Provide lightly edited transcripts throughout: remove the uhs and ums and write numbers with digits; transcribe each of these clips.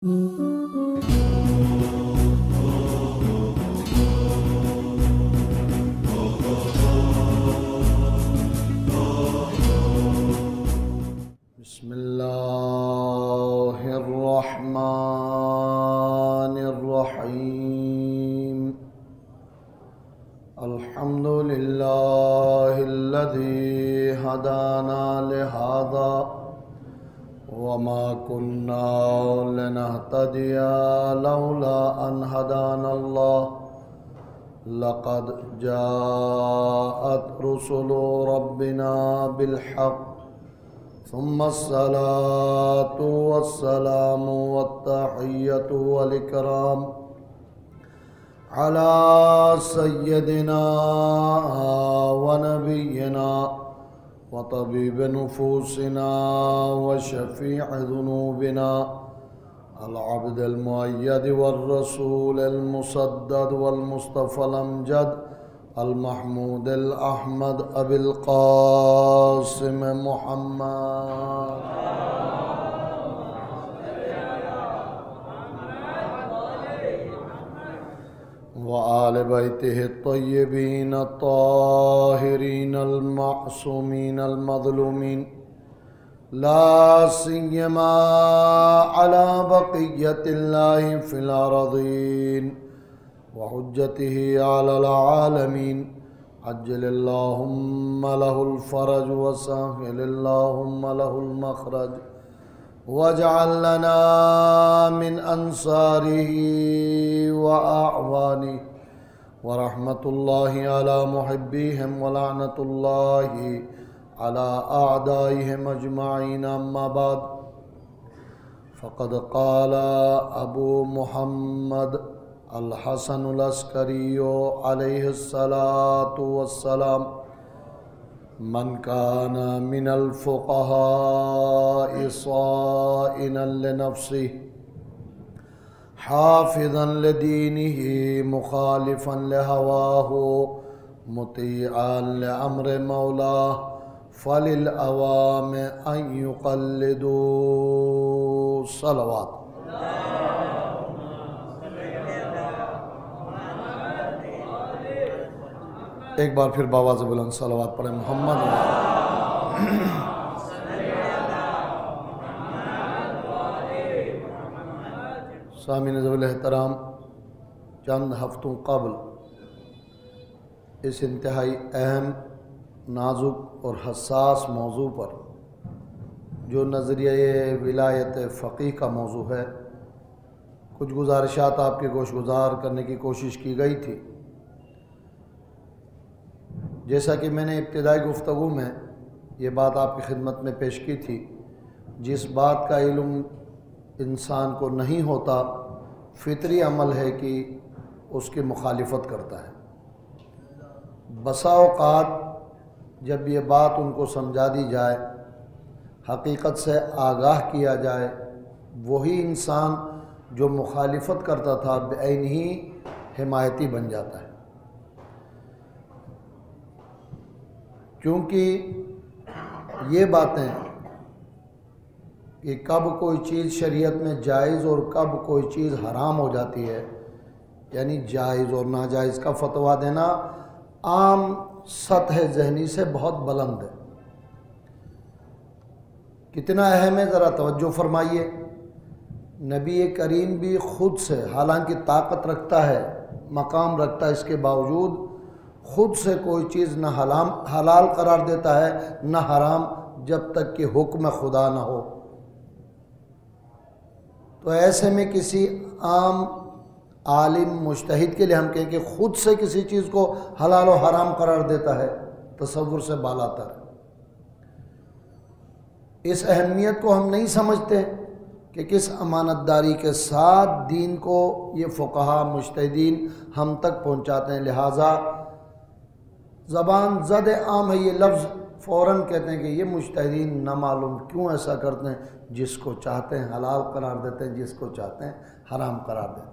بسم اللہ الرحمن الرحیم الحمد للہ الذی ہدانا لہذا وما كنا لنهتدي لولا أن هدانا الله لقد جاءت رسل ربنا بالحق ثم الصلاة والسلام والتحية والإكرام على سيدنا ونبينا وطبيب نفوسنا وشفيع ذنوبنا العبد المؤيد والرسول المسدد والمصطفى الأمجد المحمود الأحمد أبي القاسم محمد وآل بيته الطيبين الطاهرين المعصومين المظلومين لا سيما على بقية الله في الأرضين وحجته على العالمين عجل اللهم له الفرج وسهل اللهم له المخرج واجعل لنا من أنصاره وأعوانه ورحمة الله على محبيهم ولعنة الله على أعدائهم أجمعين أما بعد فقد قال أبو محمد الحسن العسكري عليه الصلاة والسلام من كان من الفقهاء صائنا لنفسه حافظا لدينه مخالفا لهواه مطيعا لأمر مولاه فللأوام أن يقلدوا صلوات ایک بار پھر باواز بلند صلوات پڑھیں محمد سامعین ذوال احترام، چند ہفتوں قبل اس انتہائی اہم، نازک اور حساس موضوع پر جو نظریہ ولایت فقیہ کا موضوع ہے، کچھ گزارشات آپ کے گوش گزار کرنے کی کوشش کی گئی تھی۔ جیسا کہ میں نے ابتدائی گفتگو میں یہ بات آپ کی خدمت میں پیش کی تھی، جس بات کا علم انسان کو نہیں ہوتا، فطری عمل ہے کہ اس کی مخالفت کرتا ہے۔ بسا اوقات جب یہ بات ان کو سمجھا دی جائے، حقیقت سے آگاہ کیا جائے، وہی انسان جو مخالفت کرتا تھا بعین ہی حمایتی بن جاتا ہے، کیونکہ یہ باتیں کہ کب کوئی چیز شریعت میں جائز اور کب کوئی چیز حرام ہو جاتی ہے، یعنی جائز اور ناجائز کا فتویٰ دینا عام سطح ذہنی سے بہت بلند ہے۔ کتنا اہم ہے ذرا توجہ فرمائیے۔ نبی کریم بھی خود سے، حالانکہ طاقت رکھتا ہے، مقام رکھتا ہے، اس کے باوجود خود سے کوئی چیز نہ حلال قرار دیتا ہے نہ حرام، جب تک کہ حکم خدا نہ ہو۔ تو ایسے میں کسی عام عالم مجتہد کے لیے ہم کہیں کہ خود سے کسی چیز کو حلال و حرام قرار دیتا ہے، تصور سے بالاتر ہے۔ اس اہمیت کو ہم نہیں سمجھتے کہ کس امانت داری کے ساتھ دین کو یہ فقہا مجتہدین ہم تک پہنچاتے ہیں، لہٰذا زبان زد عام ہے یہ لفظ، فوراً کہتے ہیں کہ یہ مجتہدین نہ معلوم کیوں ایسا کرتے ہیں، جس کو چاہتے ہیں حلال قرار دیتے ہیں، جس کو چاہتے ہیں حرام قرار دیتے ہیں۔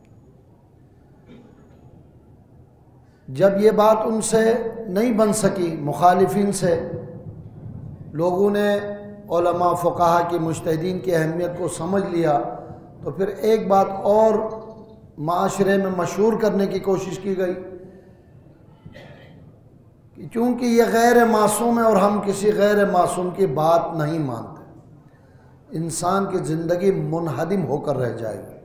جب یہ بات ان سے نہیں بن سکی، مخالفین سے، لوگوں نے علماء فقہا کی مجتہدین کی اہمیت کو سمجھ لیا تو پھر ایک بات اور معاشرے میں مشہور کرنے کی کوشش کی گئی کہ چونکہ یہ غیر معصوم ہے اور ہم کسی غیر معصوم کی بات نہیں مانتے، انسان کی زندگی منہدم ہو کر رہ جائے گی،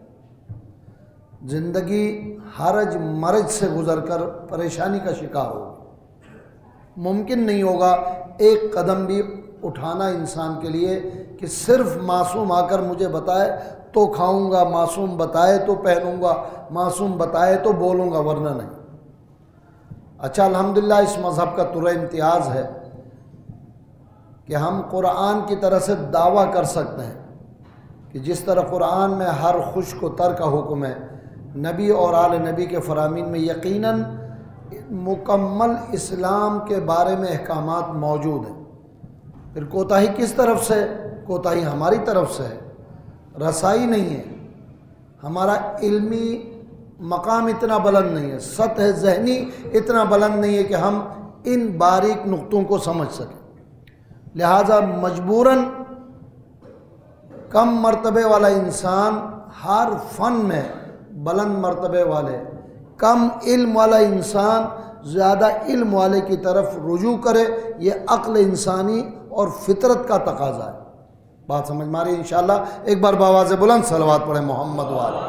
زندگی حرج مرج سے گزر کر پریشانی کا شکار ہوگی۔ ممکن نہیں ہوگا ایک قدم بھی اٹھانا انسان کے لیے کہ صرف معصوم آ کر مجھے بتائے تو کھاؤں گا، معصوم بتائے تو پہنوں گا، معصوم بتائے تو بولوں گا، ورنہ نہیں۔ اچھا الحمدللہ اس مذہب کا ترا امتیاز ہے کہ ہم قرآن کی طرح سے دعویٰ کر سکتے ہیں کہ جس طرح قرآن میں ہر خشک و تر کا حکم ہے، نبی اور آل نبی کے فرامین میں یقیناً مکمل اسلام کے بارے میں احکامات موجود ہیں۔ پھر کوتاہی کس طرف سے؟ کوتاہی ہماری طرف سے ہے، رسائی نہیں ہے، ہمارا علمی مقام اتنا بلند نہیں ہے، سطح ذہنی اتنا بلند نہیں ہے کہ ہم ان باریک نقطوں کو سمجھ سکیں، لہٰذا مجبوراً کم مرتبے والا انسان ہر فن میں بلند مرتبے والے، کم علم والا انسان زیادہ علم والے کی طرف رجوع کرے، یہ عقل انسانی اور فطرت کا تقاضا ہے۔ بات سمجھ میں آ رہی ہے انشاءاللہ؟ ایک بار بآواز بلند صلوات پڑھیں محمد والے۔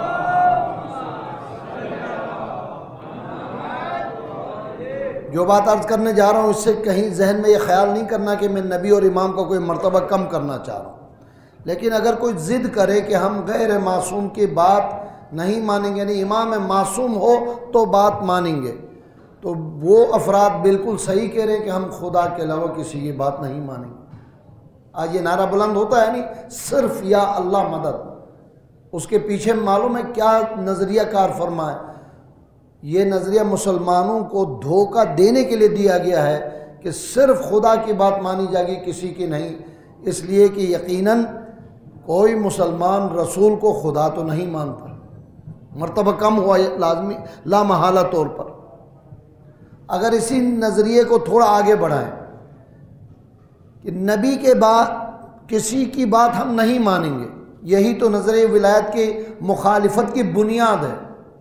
جو بات عرض کرنے جا رہا ہوں اس سے کہیں ذہن میں یہ خیال نہیں کرنا کہ میں نبی اور امام کو کوئی مرتبہ کم کرنا چاہ رہا ہوں، لیکن اگر کوئی ضد کرے کہ ہم غیر معصوم کی بات نہیں مانیں گے، یعنی امام معصوم ہو تو بات مانیں گے، تو وہ افراد بالکل صحیح کہہ رہے ہیں کہ ہم خدا کے علاوہ کسی کی بات نہیں مانیں گے۔ آج یہ نعرہ بلند ہوتا ہے نہیں، صرف یا اللہ مدد، اس کے پیچھے معلوم ہے کیا نظریہ کار فرما ہے؟ یہ نظریہ مسلمانوں کو دھوکہ دینے کے لیے دیا گیا ہے کہ صرف خدا کی بات مانی جائے گی، کسی کی نہیں، اس لیے کہ یقیناً کوئی مسلمان رسول کو خدا تو نہیں مانتا، مرتبہ کم ہوا لازمی لا محالہ طور پر۔ اگر اسی نظریے کو تھوڑا آگے بڑھائیں کہ نبی کے بعد کسی کی بات ہم نہیں مانیں گے، یہی تو نظریہ ولایت کی مخالفت کی بنیاد ہے۔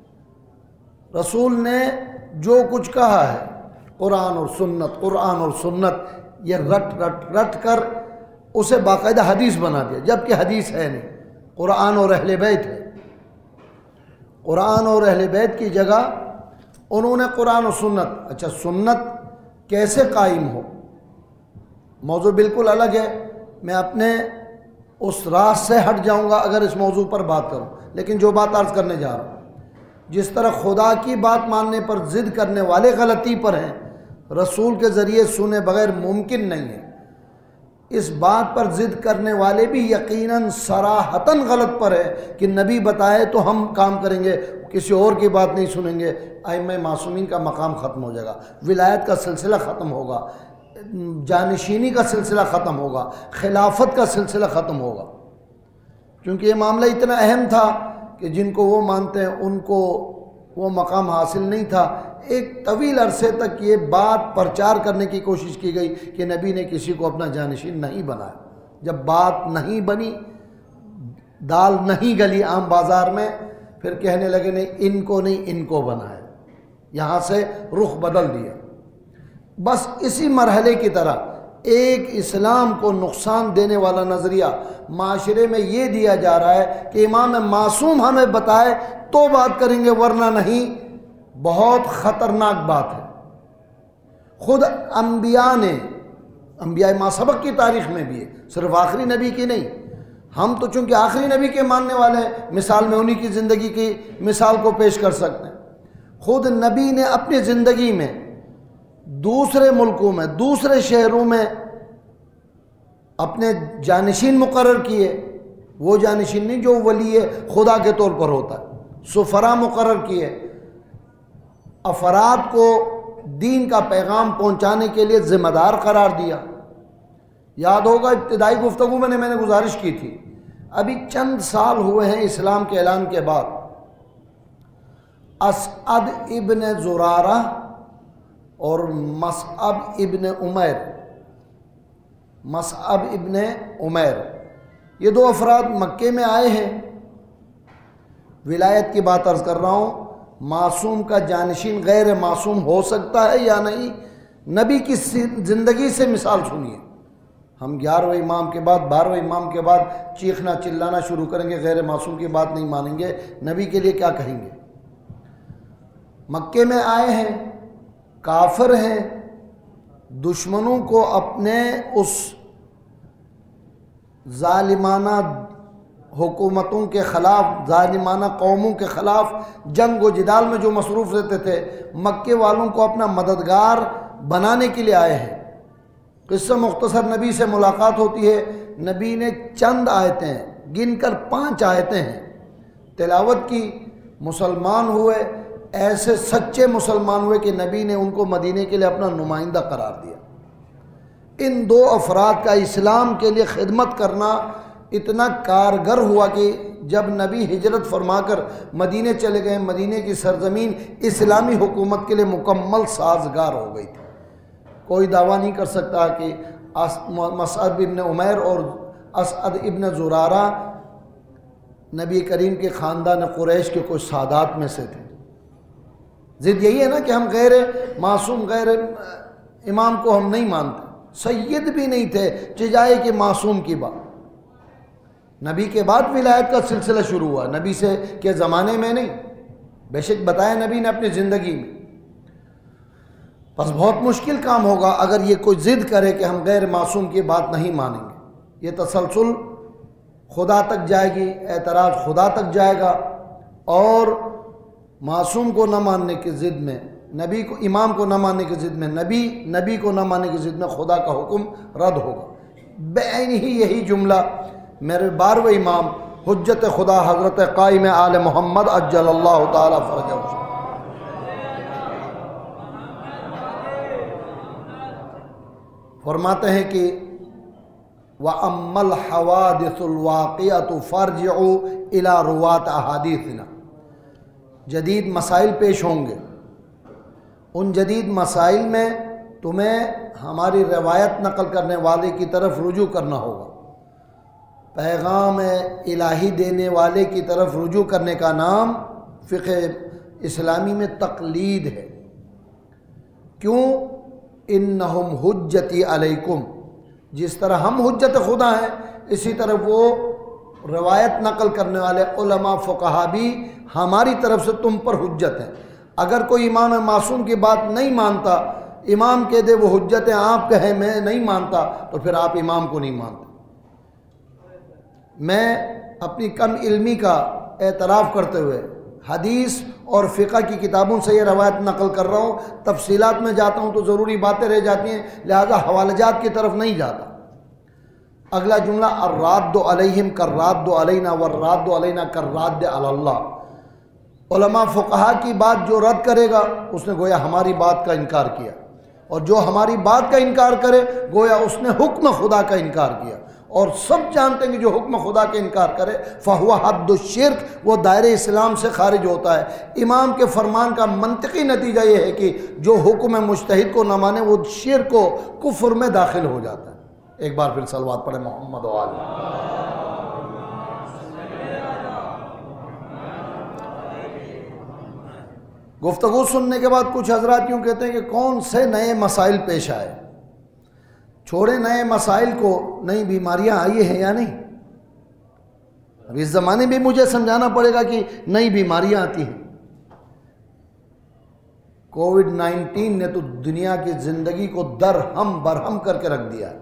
رسول نے جو کچھ کہا ہے قرآن اور سنت، قرآن اور سنت، یہ رٹ کر اسے باقاعدہ حدیث بنا دیا، جبکہ حدیث ہے نہیں، قرآن اور اہل بیت ہے۔ قرآن اور اہل بیت کی جگہ انہوں نے قرآن و سنت۔ اچھا سنت کیسے قائم ہو؟ موضوع بالکل الگ ہے، میں اپنے اس راز سے ہٹ جاؤں گا اگر اس موضوع پر بات کروں، لیکن جو بات عرض کرنے جا رہا ہوں، جس طرح خدا کی بات ماننے پر ضد کرنے والے غلطی پر ہیں، رسول کے ذریعے سنے بغیر ممکن نہیں ہے، اس بات پر ضد کرنے والے بھی یقیناً صراحتاً غلط پر ہے کہ نبی بتائے تو ہم کام کریں گے، کسی اور کی بات نہیں سنیں گے، ائمہ معصومین کا مقام ختم ہو جائے گا، ولایت کا سلسلہ ختم ہوگا، جانشینی کا سلسلہ ختم ہوگا، خلافت کا سلسلہ ختم ہوگا، کیونکہ یہ معاملہ اتنا اہم تھا کہ جن کو وہ مانتے ہیں ان کو وہ مقام حاصل نہیں تھا۔ ایک طویل عرصے تک یہ بات پرچار کرنے کی کوشش کی گئی کہ نبی نے کسی کو اپنا جانشین نہیں بنایا۔ جب بات نہیں بنی، دال نہیں گلی عام بازار میں، پھر کہنے لگے نہیں ان کو نہیں ان کو بنایا، یہاں سے رخ بدل دیا۔ بس اسی مرحلے کی طرح ایک اسلام کو نقصان دینے والا نظریہ معاشرے میں یہ دیا جا رہا ہے کہ امام معصوم ہمیں بتائے تو بات کریں گے ورنہ نہیں، بہت خطرناک بات ہے۔ خود انبیاء نے، انبیاء ما سبق کی تاریخ میں بھی ہے، صرف آخری نبی کی نہیں، ہم تو چونکہ آخری نبی کے ماننے والے ہیں، مثال میں انہی کی زندگی کی مثال کو پیش کر سکتے ہیں۔ خود نبی نے اپنی زندگی میں دوسرے ملکوں میں، دوسرے شہروں میں اپنے جانشین مقرر کیے، وہ جانشین نہیں جو ولی خدا کے طور پر ہوتا ہے، سفراء مقرر کیے، افراد کو دین کا پیغام پہنچانے کے لیے ذمہ دار قرار دیا۔ یاد ہوگا ابتدائی گفتگو میں نے گزارش کی تھی، ابھی چند سال ہوئے ہیں اسلام کے اعلان کے بعد، اسعد ابن زرارہ اور مصعب ابن عمیر، یہ دو افراد مکے میں آئے ہیں ولایت کی بات عرض کر رہا ہوں، معصوم کا جانشین غیر معصوم ہو سکتا ہے یا نہیں؟ نبی کی زندگی سے مثال سنیے. ہم 11ویں امام کے بعد 12ویں امام کے بعد چیخنا چلانا شروع کریں گے، غیر معصوم کی بات نہیں مانیں گے، نبی کے لیے کیا کہیں گے؟ مکے میں آئے ہیں، کافر ہیں، دشمنوں کو اپنے اس ظالمانہ حکومتوں کے خلاف، ظالمانہ قوموں کے خلاف جنگ و جدال میں جو مصروف رہتے تھے، مکے والوں کو اپنا مددگار بنانے کے لیے آئے ہیں. قصہ مختصر، نبی سے ملاقات ہوتی ہے، نبی نے چند آیتیں گن کر 5 آیتیں ہیں تلاوت کی، مسلمان ہوئے، ایسے سچے مسلمان ہوئے کہ نبی نے ان کو مدینے کے لیے اپنا نمائندہ قرار دیا. ان 2 افراد کا اسلام کے لیے خدمت کرنا اتنا کارگر ہوا کہ جب نبی ہجرت فرما کر مدینے چلے گئے، مدینے کی سرزمین اسلامی حکومت کے لیے مکمل سازگار ہو گئی تھی. کوئی دعویٰ نہیں کر سکتا کہ مصعب ابن عمیر اور اسعد ابن زرارہ نبی کریم کے خاندان قریش کے کچھ سادات میں سے تھے. ضد یہی ہے نا کہ ہم غیر معصوم، غیر امام کو ہم نہیں مانتے. سید بھی نہیں تھے چجائے کہ معصوم کی بات. نبی کے بعد ولایت کا سلسلہ شروع ہوا، نبی سے کے زمانے میں نہیں. بے شک بتایا نبی نے اپنی زندگی میں. بس بہت مشکل کام ہوگا اگر یہ کوئی ضد کرے کہ ہم غیر معصوم کی بات نہیں مانیں گے. یہ تسلسل خدا تک جائے گی، اعتراض خدا تک جائے گا، اور معصوم کو نہ ماننے کی ضد میں، نبی کو، امام کو نہ ماننے کی ضد میں نبی کو نہ ماننے کی ضد میں خدا کا حکم رد ہوگا. بعین ہی یہی جملہ میرے 12ویں امام حجت خدا حضرت قائم آل محمد عجل اللہ تعالی فرجہ فرماتے ہیں کہ وَأَمَّا الْحَوَادِثُ الْوَاقِعَةُ فَارْجِعُوا إِلَى رُوَاةِ أَحَادِيثِنَا. جدید مسائل پیش ہوں گے، ان جدید مسائل میں تمہیں ہماری روایت نقل کرنے والے کی طرف رجوع کرنا ہوگا. پیغام الہی دینے والے کی طرف رجوع کرنے کا نام فقہ اسلامی میں تقلید ہے. کیوں؟ انہم حجتی علیکم، جس طرح ہم حجت خدا ہیں اسی طرح وہ روایت نقل کرنے والے علماء فقہا بھی ہماری طرف سے تم پر حجت ہیں. اگر کوئی امام معصوم کی بات نہیں مانتا، امام کہہ دے وہ حجت ہے، آپ کہیں میں نہیں مانتا، تو پھر آپ امام کو نہیں مانتے. میں اپنی کم علمی کا اعتراف کرتے ہوئے حدیث اور فقہ کی کتابوں سے یہ روایت نقل کر رہا ہوں. تفصیلات میں جاتا ہوں تو ضروری باتیں رہ جاتی ہیں، لہذا حوالہ جات کی طرف نہیں جاتا. اگلا جملہ الراد علیہم کالراد علینا والراد علینا کالراد علی اللہ. علماء فقہا کی بات جو رد کرے گا اس نے گویا ہماری بات کا انکار کیا، اور جو ہماری بات کا انکار کرے گویا اس نے حکم خدا کا انکار کیا. اور سب جانتے ہیں کہ جو حکم خدا کا انکار کرے فہو حد الشرک، وہ دائرہ اسلام سے خارج ہوتا ہے. امام کے فرمان کا منطقی نتیجہ یہ ہے کہ جو حکم مجتہد کو نہ مانے وہ شرک و کفر میں داخل ہو جاتا ہے. ایک بار پھر صلوات پڑھیں محمد و آل. گفتگو سننے کے بعد کچھ حضرات یوں کہتے ہیں کہ کون سے نئے مسائل پیش آئے. چھوڑے نئے مسائل کو، نئی بیماریاں آئی ہیں یا نہیں. اب اس زمانے میں مجھے سمجھانا پڑے گا کہ نئی بیماریاں آتی ہیں. کووڈ-19 نے تو دنیا کی زندگی کو درہم برہم کر کے رکھ دیا.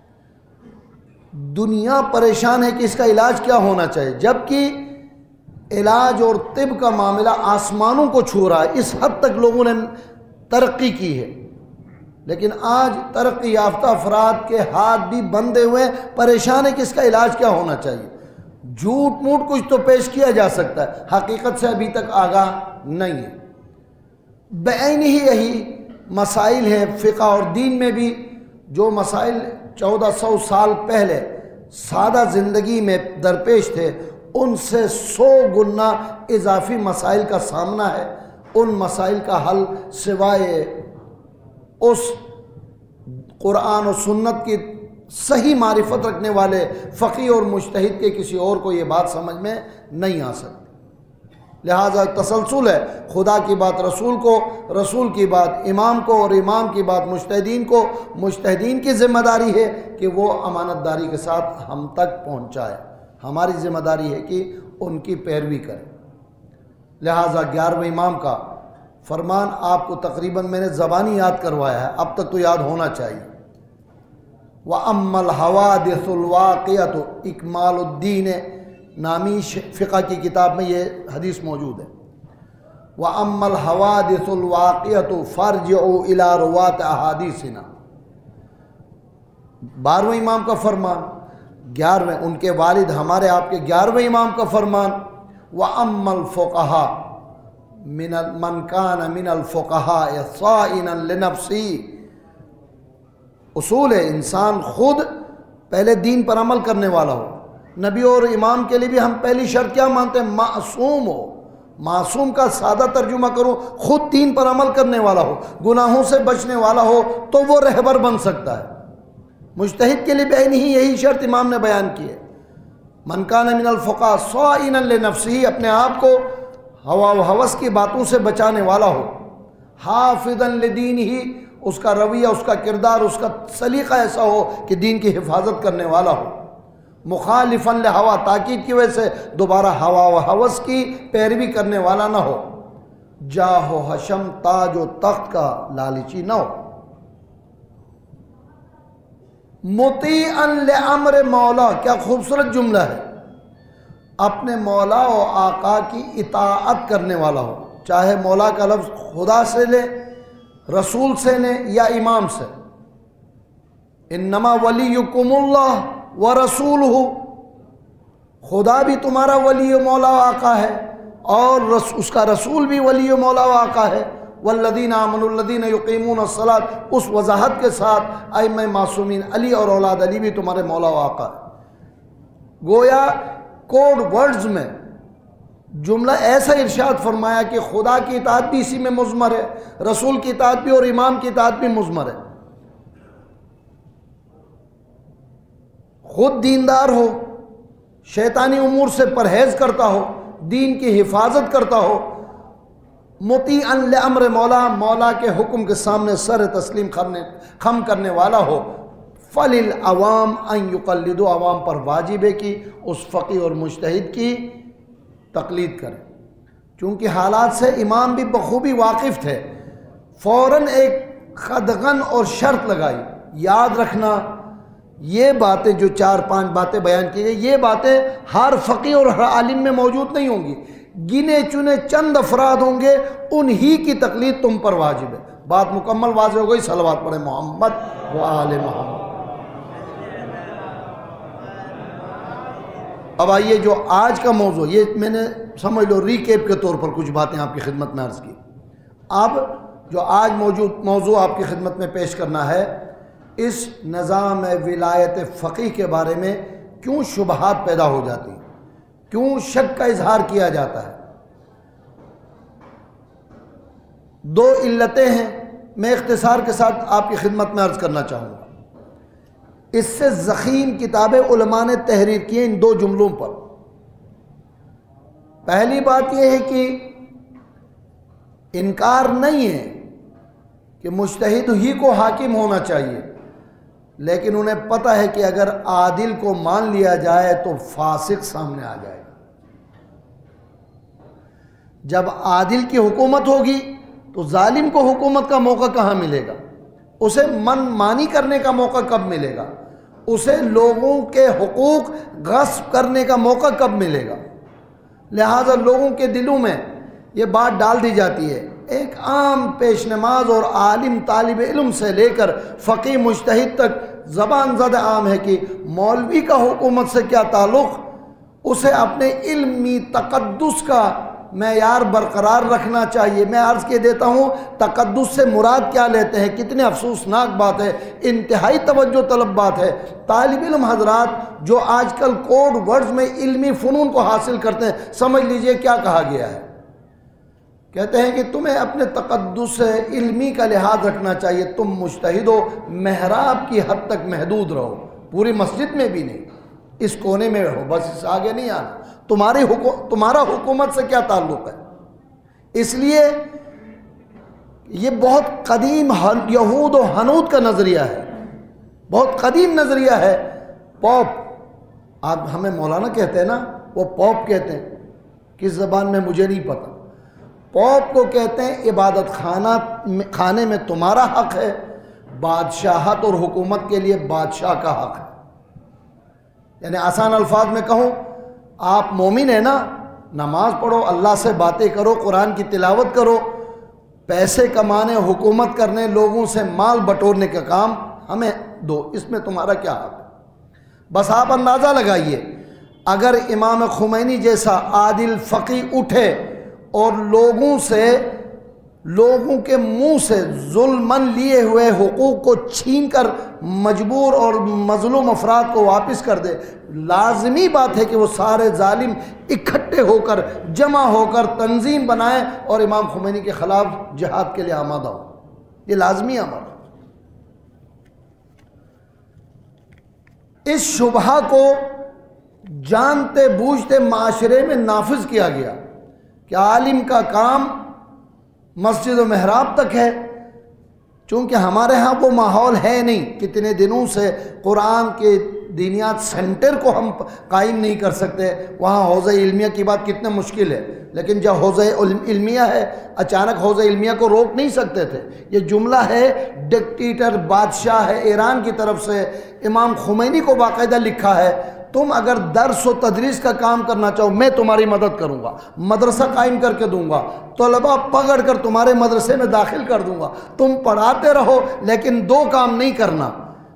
دنیا پریشان ہے کہ اس کا علاج کیا ہونا چاہیے، جبکہ علاج اور طب کا معاملہ آسمانوں کو چھو رہا ہے. اس حد تک لوگوں نے ترقی کی ہے، لیکن آج ترقی یافتہ افراد کے ہاتھ بھی بندھے ہوئے، پریشان ہے کہ اس کا علاج کیا ہونا چاہیے. جھوٹ موٹ کچھ تو پیش کیا جا سکتا ہے، حقیقت سے ابھی تک آگاہ نہیں ہے. بعین ہی یہی مسائل ہیں فقہ اور دین میں بھی، جو مسائل 1400 سال پہلے سادہ زندگی میں درپیش تھے ان سے 100 گنا اضافی مسائل کا سامنا ہے. ان مسائل کا حل سوائے اس قرآن و سنت کی صحیح معرفت رکھنے والے فقیہ اور مجتہد کے کسی اور کو یہ بات سمجھ میں نہیں آ سکتی. لہٰذا تسلسل ہے، خدا کی بات رسول کو، رسول کی بات امام کو، اور امام کی بات مجتہدین کو۔ مجتہدین کی ذمہ داری ہے کہ وہ امانت داری کے ساتھ ہم تک پہنچائے، ہماری ذمہ داری ہے کہ ان کی پیروی کریں۔ لہٰذا 11ویں امام کا فرمان آپ کو تقریباً میں نے زبانی یاد کروایا ہے، اب تک تو یاد ہونا چاہیے۔ وَأَمَّا الْحَوَادِثُ الْوَاقِعَةُ، اکمال الدین نامی فقہ کی کتاب میں یہ حدیث موجود ہے۔ وَأَمَّا الْحَوَادِثُ الْوَاقِعَةُ فَارْجِعُوا إِلَىٰ رُوَاةِ أَحَادِيثِنَا، 12ویں امام کا فرمان، 11ویں ان کے والد ہمارے آپ کے 11ویں امام کا فرمان۔ وَأَمَّا الْفُقَهَاءُ مَنْ كَانَ مِنَ الْفُقَهَاءِ صَائِنًا لِنَفْسِهِ، اصول ہے انسان خود پہلے دین پر عمل کرنے والا ہو۔ نبی اور امام کے لیے بھی ہم پہلی شرط کیا مانتے ہیں؟ معصوم ہو۔ معصوم کا سادہ ترجمہ کروں، خود دین پر عمل کرنے والا ہو، گناہوں سے بچنے والا ہو، تو وہ رہبر بن سکتا ہے۔ مجتہد کے لیے بھی نہیں یہی شرط امام نے بیان کی ہے، من کان من الفقهاء صائنا لنفسه، اپنے آپ کو ہوا و ہوس کی باتوں سے بچانے والا ہو، حافظا لدینہ، اس کا رویہ، اس کا کردار، اس کا سلیقہ ایسا ہو کہ دین کی حفاظت کرنے والا ہو، مخالفا لہوا، تاکید کی وجہ سے دوبارہ ہوا و ہوس کی پیروی کرنے والا نہ ہو، جاہ و حشم، تاج و تخت کا لالچی نہ ہو، مطیعا لامر مولا، کیا خوبصورت جملہ ہے، اپنے مولا و آقا کی اطاعت کرنے والا ہو، چاہے مولا کا لفظ خدا سے لے، رسول سے لیں یا امام سے۔ انما ولیکم اللہ ورسولہ، خدا بھی تمہارا ولی و مولا و آقا ہے، اور اس کا رسول بھی ولی و مولا و آقا ہے۔ والذین آمنوا الذین یقیمون الصلاۃ، اس وضاحت کے ساتھ ائمہ معصومین علی اور اولاد علی بھی تمہارے مولا و آقا ہے۔ گویا کوڈ ورڈز میں جملہ ایسا ارشاد فرمایا کہ خدا کی اطاعت بھی اسی میں مضمر ہے، رسول کی اطاعت بھی اور امام کی اطاعت بھی مضمر ہے۔ خود دیندار ہو، شیطانی امور سے پرہیز کرتا ہو، دین کی حفاظت کرتا ہو، مطیعا لامر مولا، مولا کے حکم کے سامنے سر تسلیم خم کرنے والا ہو، فللعوام ان یقلدوا، عوام پر واجب ہے کہ اس فقیہ اور مجتہد کی تقلید کریں، چونکہ حالات سے امام بھی بخوبی واقف تھے، فوراً ایک خدغن اور شرط لگائی، یاد رکھنا یہ باتیں جو 4-5 باتیں بیان کی گئی، یہ باتیں ہر فقیہ اور ہر عالم میں موجود نہیں ہوں گی، گنے چنے چند افراد ہوں گے، انہی کی تقلید تم پر واجب ہے۔ بات مکمل واضح ہو گئی، صلوات پڑھیں محمد و آل محمد۔ اب آئیے جو آج کا موضوع، یہ میں نے سمجھ لو ریکیپ کے طور پر کچھ باتیں آپ کی خدمت میں عرض کی۔ اب جو آج موضوع آپ کی خدمت میں پیش کرنا ہے، اس نظام ولایت فقیہ کے بارے میں کیوں شبہات پیدا ہو جاتی ہیں، کیوں شک کا اظہار کیا جاتا ہے۔ 2 علتیں ہیں، میں اختصار کے ساتھ آپ کی خدمت میں عرض کرنا چاہوں گا۔ اس سے ضخیم کتابیں علماء نے تحریر کی ہیں ان 2 جملوں پر۔ پہلی بات یہ ہے کہ انکار نہیں ہے کہ مجتہد ہی کو حاکم ہونا چاہیے، لیکن انہیں پتہ ہے کہ اگر عادل کو مان لیا جائے تو فاسق سامنے آ جائے گا۔ جب عادل کی حکومت ہوگی تو ظالم کو حکومت کا موقع کہاں ملے گا؟ اسے من مانی کرنے کا موقع کب ملے گا؟ اسے لوگوں کے حقوق غصب کرنے کا موقع کب ملے گا؟ لہٰذا لوگوں کے دلوں میں یہ بات ڈال دی جاتی ہے، ایک عام پیش نماز اور عالم طالب علم سے لے کر فقیہ مجتہد تک زبان زد عام ہے کہ مولوی کا حکومت سے کیا تعلق، اسے اپنے علمی تقدس کا معیار برقرار رکھنا چاہیے۔ میں عرض کے دیتا ہوں تقدس سے مراد کیا لیتے ہیں، کتنے افسوسناک بات ہے، انتہائی توجہ طلب بات ہے۔ طالب علم حضرات جو آج کل کوڈ ورڈز میں علمی فنون کو حاصل کرتے ہیں، سمجھ لیجئے کیا کہا گیا ہے، کہتے ہیں کہ تمہیں اپنے تقدس علمی کا لحاظ رکھنا چاہیے، تم مجتہد ہو، محراب کی حد تک محدود رہو، پوری مسجد میں بھی نہیں، اس کونے میں ہو، بس اس سے آگے نہیں آنا. تمہارا حکومت سے کیا تعلق ہے؟ اس لیے یہ بہت قدیم یہود و حنود کا نظریہ ہے، بہت قدیم نظریہ ہے. پوپ، آپ ہمیں مولانا کہتے ہیں نا، وہ پوپ کہتے ہیں، کس زبان میں مجھے نہیں پتا. پوپ کو کہتے ہیں عبادت خانے میں تمہارا حق ہے، بادشاہت اور حکومت کے لیے بادشاہ کا حق ہے. یعنی آسان الفاظ میں کہوں، آپ مومن ہیں نا، نماز پڑھو، اللہ سے باتیں کرو، قرآن کی تلاوت کرو، پیسے کمانے، حکومت کرنے، لوگوں سے مال بٹورنے کا کام ہمیں دو، اس میں تمہارا کیا حق ہے؟ بس آپ اندازہ لگائیے، اگر امام خمینی جیسا عادل فقی اٹھے اور لوگوں کے منہ سے ظلماً لیے ہوئے حقوق کو چھین کر مجبور اور مظلوم افراد کو واپس کر دے، لازمی بات ہے کہ وہ سارے ظالم اکٹھے ہو کر، جمع ہو کر تنظیم بنائیں اور امام خمینی کے خلاف جہاد کے لیے آمادہ ہو. یہ لازمی عمل ہے. اس شبہہ کو جانتے بوجھتے معاشرے میں نافذ کیا گیا کہ عالم کا کام مسجد و محراب تک ہے. چونکہ ہمارے ہاں وہ ماحول ہے نہیں، کتنے دنوں سے قرآن کے دینیات سینٹر کو ہم قائم نہیں کر سکتے. وہاں حوزہ علمیہ کی بات کتنا مشکل ہے، لیکن جب حوزہ علمیہ ہے، اچانک حوزہ علمیہ کو روک نہیں سکتے تھے. یہ جملہ ہے ڈکٹیٹر بادشاہ ہے ایران کی طرف سے، امام خمینی کو باقاعدہ لکھا ہے، تم اگر درس و تدریس کا کام کرنا چاہو میں تمہاری مدد کروں گا، مدرسہ قائم کر کے دوں گا، طلباء پکڑ کر تمہارے مدرسے میں داخل کر دوں گا، تم پڑھاتے رہو، لیکن دو کام نہیں کرنا.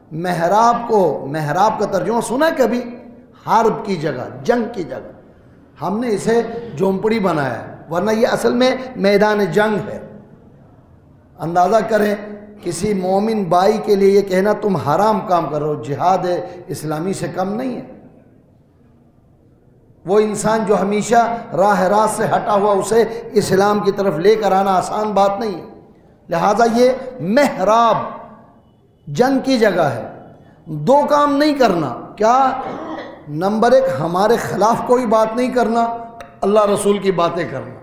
محراب کا ترجمہ سنا ہے کبھی؟ حرب کی جگہ، جنگ کی جگہ. ہم نے اسے جھونپڑی بنایا ہے، ورنہ یہ اصل میں میدان جنگ ہے. اندازہ کریں کسی مومن بھائی کے لیے یہ کہنا تم حرام کام کر رہے ہو، جہاد اسلامی سے کم نہیں ہے. وہ انسان جو ہمیشہ راہ راست سے ہٹا ہوا، اسے اسلام کی طرف لے کر آنا آسان بات نہیں ہے. لہٰذا یہ محراب جنگ کی جگہ ہے. دو کام نہیں کرنا. کیا؟ نمبر ایک، ہمارے خلاف کوئی بات نہیں کرنا، اللہ رسول کی باتیں کرنا.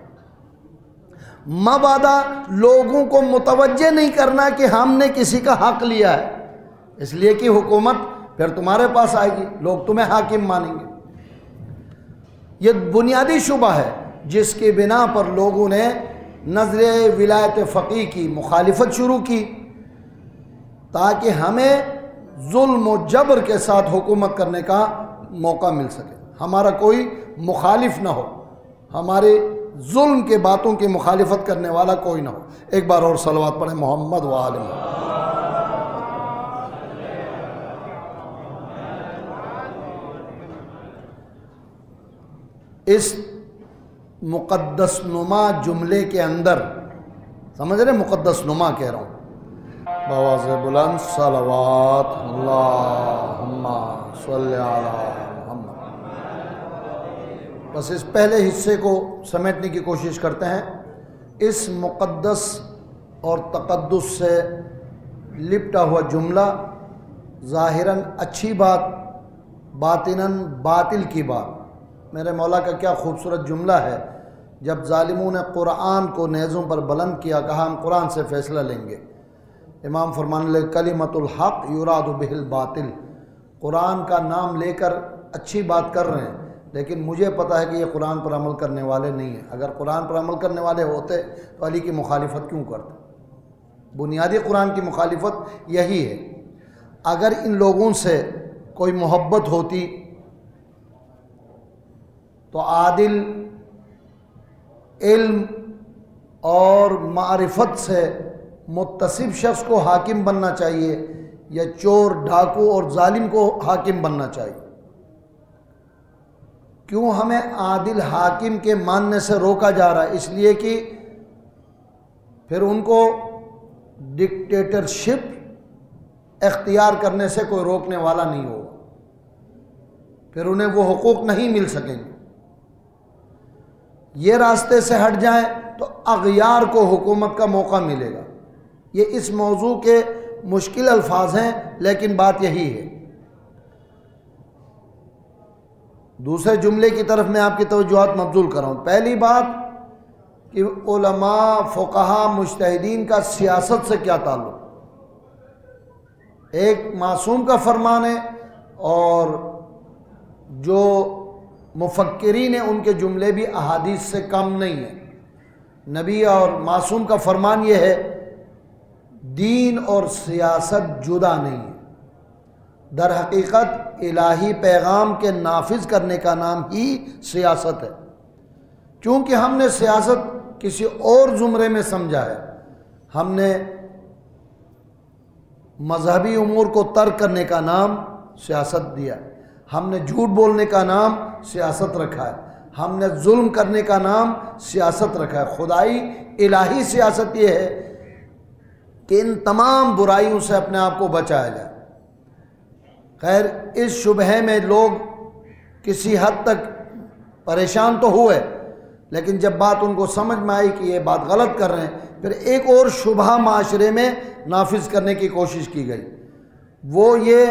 مبادا لوگوں کو متوجہ نہیں کرنا کہ ہم نے کسی کا حق لیا ہے، اس لیے کہ حکومت پھر تمہارے پاس آئے گی، لوگ تمہیں حاکم مانیں گے. یہ بنیادی شبہ ہے جس کی بنا پر لوگوں نے نظریہ ولایت فقیہ کی مخالفت شروع کی، تاکہ ہمیں ظلم و جبر کے ساتھ حکومت کرنے کا موقع مل سکے، ہمارا کوئی مخالف نہ ہو، ہمارے ظلم کے باتوں کی مخالفت کرنے والا کوئی نہ ہو. ایک بار اور صلوات پڑھیں محمد و آل محمد. اس مقدس نما جملے کے اندر، سمجھ رہے مقدس نما کہہ رہا ہوں، بآواز بلند صلوات اللہم صلی علی محمد. بس اس پہلے حصے کو سمیٹنے کی کوشش کرتے ہیں. اس مقدس اور تقدس سے لپٹا ہوا جملہ ظاہراً اچھی بات، باطناً باطل کی بات. میرے مولا کا کیا خوبصورت جملہ ہے، جب ظالموں نے قرآن کو نیزوں پر بلند کیا، کہا ہم قرآن سے فیصلہ لیں گے. امام فرمان لے کلمۃ الحق یراد بہ الباطل. قرآن کا نام لے کر اچھی بات کر رہے ہیں، لیکن مجھے پتا ہے کہ یہ قرآن پر عمل کرنے والے نہیں ہیں. اگر قرآن پر عمل کرنے والے ہوتے تو علی کی مخالفت کیوں کرتے؟ بنیادی قرآن کی مخالفت یہی ہے. اگر ان لوگوں سے کوئی محبت ہوتی تو عادل، علم اور معرفت سے متصف شخص کو حاکم بننا چاہیے، یا چور، ڈاکو اور ظالم کو حاکم بننا چاہیے. کیوں ہمیں عادل حاکم کے ماننے سے روکا جا رہا ہے؟ اس لیے کہ پھر ان کو ڈکٹیٹرشپ اختیار کرنے سے کوئی روکنے والا نہیں ہوگا، پھر انہیں وہ حقوق نہیں مل سکیں گے. یہ راستے سے ہٹ جائیں تو اغیار کو حکومت کا موقع ملے گا. یہ اس موضوع کے مشکل الفاظ ہیں، لیکن بات یہی ہے. دوسرے جملے کی طرف میں آپ کی توجہات مبذول کر رہا ہوں۔ پہلی بات کہ علماء، فقہا، مجتہدین کا سیاست سے کیا تعلق؟ ایک معصوم کا فرمان ہے اور جو مفکرین ہیں ان کے جملے بھی احادیث سے کم نہیں ہیں۔ نبی اور معصوم کا فرمان یہ ہے دین اور سیاست جدا نہیں ہے، در حقیقت الہی پیغام کے نافذ کرنے کا نام ہی سیاست ہے۔ چونکہ ہم نے سیاست کسی اور زمرے میں سمجھا ہے، ہم نے مذہبی امور کو ترک کرنے کا نام سیاست دیا ہے، ہم نے جھوٹ بولنے کا نام سیاست رکھا ہے، ہم نے ظلم کرنے کا نام سیاست رکھا ہے۔ خدائی الہی سیاست یہ ہے کہ ان تمام برائیوں سے اپنے آپ کو بچایا جائے۔ خیر، اس شبہے میں لوگ کسی حد تک پریشان تو ہوئے، لیکن جب بات ان کو سمجھ میں آئی کہ یہ بات غلط کر رہے ہیں، پھر ایک اور شبہ معاشرے میں نافذ کرنے کی کوشش کی گئی، وہ یہ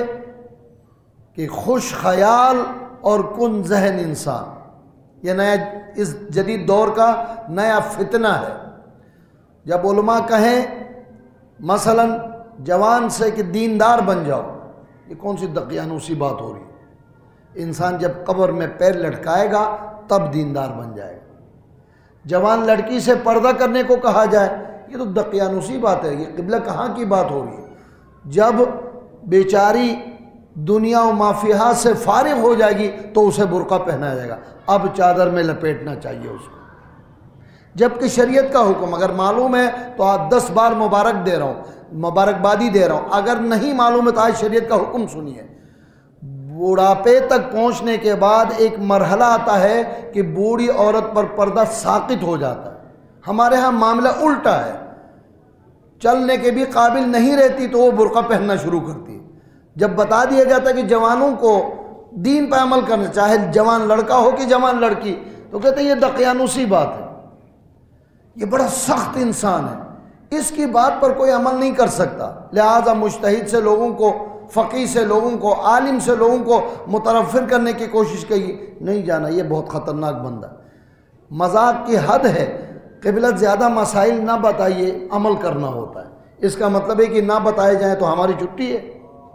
کہ خوش خیال اور کن ذہن انسان، یہ نیا اس جدید دور کا نیا فتنہ ہے۔ جب علماء کہیں مثلا جوان سے کہ دیندار بن جاؤ، یہ کون سی دقیانوسی بات ہو رہی ہے؟ انسان جب قبر میں پیر لٹکائے گا تب دیندار بن جائے گا۔ جوان لڑکی سے پردہ کرنے کو کہا جائے، یہ تو دقیانوسی بات ہے، یہ قبلہ کہاں کی بات ہو رہی ہے؟ جب بیچاری دنیا و مافیہا سے فارغ ہو جائے گی تو اسے برقع پہنایا جائے گا، اب چادر میں لپیٹنا چاہیے اس کو، جبکہ شریعت کا حکم اگر معلوم ہے تو آج 10 بار مبارک دے رہا ہوں، مبارکبادی دے رہا ہوں، اگر نہیں معلوم ہے تو آج شریعت کا حکم سنیے۔ بوڑھاپے تک پہنچنے کے بعد ایک مرحلہ آتا ہے کہ بوڑھی عورت پر پردہ ساقط ہو جاتا ہے۔ ہمارے ہاں معاملہ الٹا ہے، چلنے کے بھی قابل نہیں رہتی تو وہ برقع پہننا شروع کرتی ہے۔ جب بتا دیا جاتا ہے کہ جوانوں کو دین پہ عمل کرنا، چاہے جوان لڑکا ہو کہ جوان لڑکی، تو کہتے ہیں یہ دقیانوسی بات ہے، یہ بڑا سخت انسان ہے، اس کی بات پر کوئی عمل نہیں کر سکتا۔ لہذا مجتہد سے لوگوں کو، فقیہ سے لوگوں کو، عالم سے لوگوں کو متنفر کرنے کی کوشش کی، نہیں جانا، یہ بہت خطرناک بندہ ہے۔ مذاق کی حد ہے، قبلت زیادہ مسائل نہ بتائیے، عمل کرنا ہوتا ہے۔ اس کا مطلب ہے کہ نہ بتائے جائیں تو ہماری چھٹی ہے۔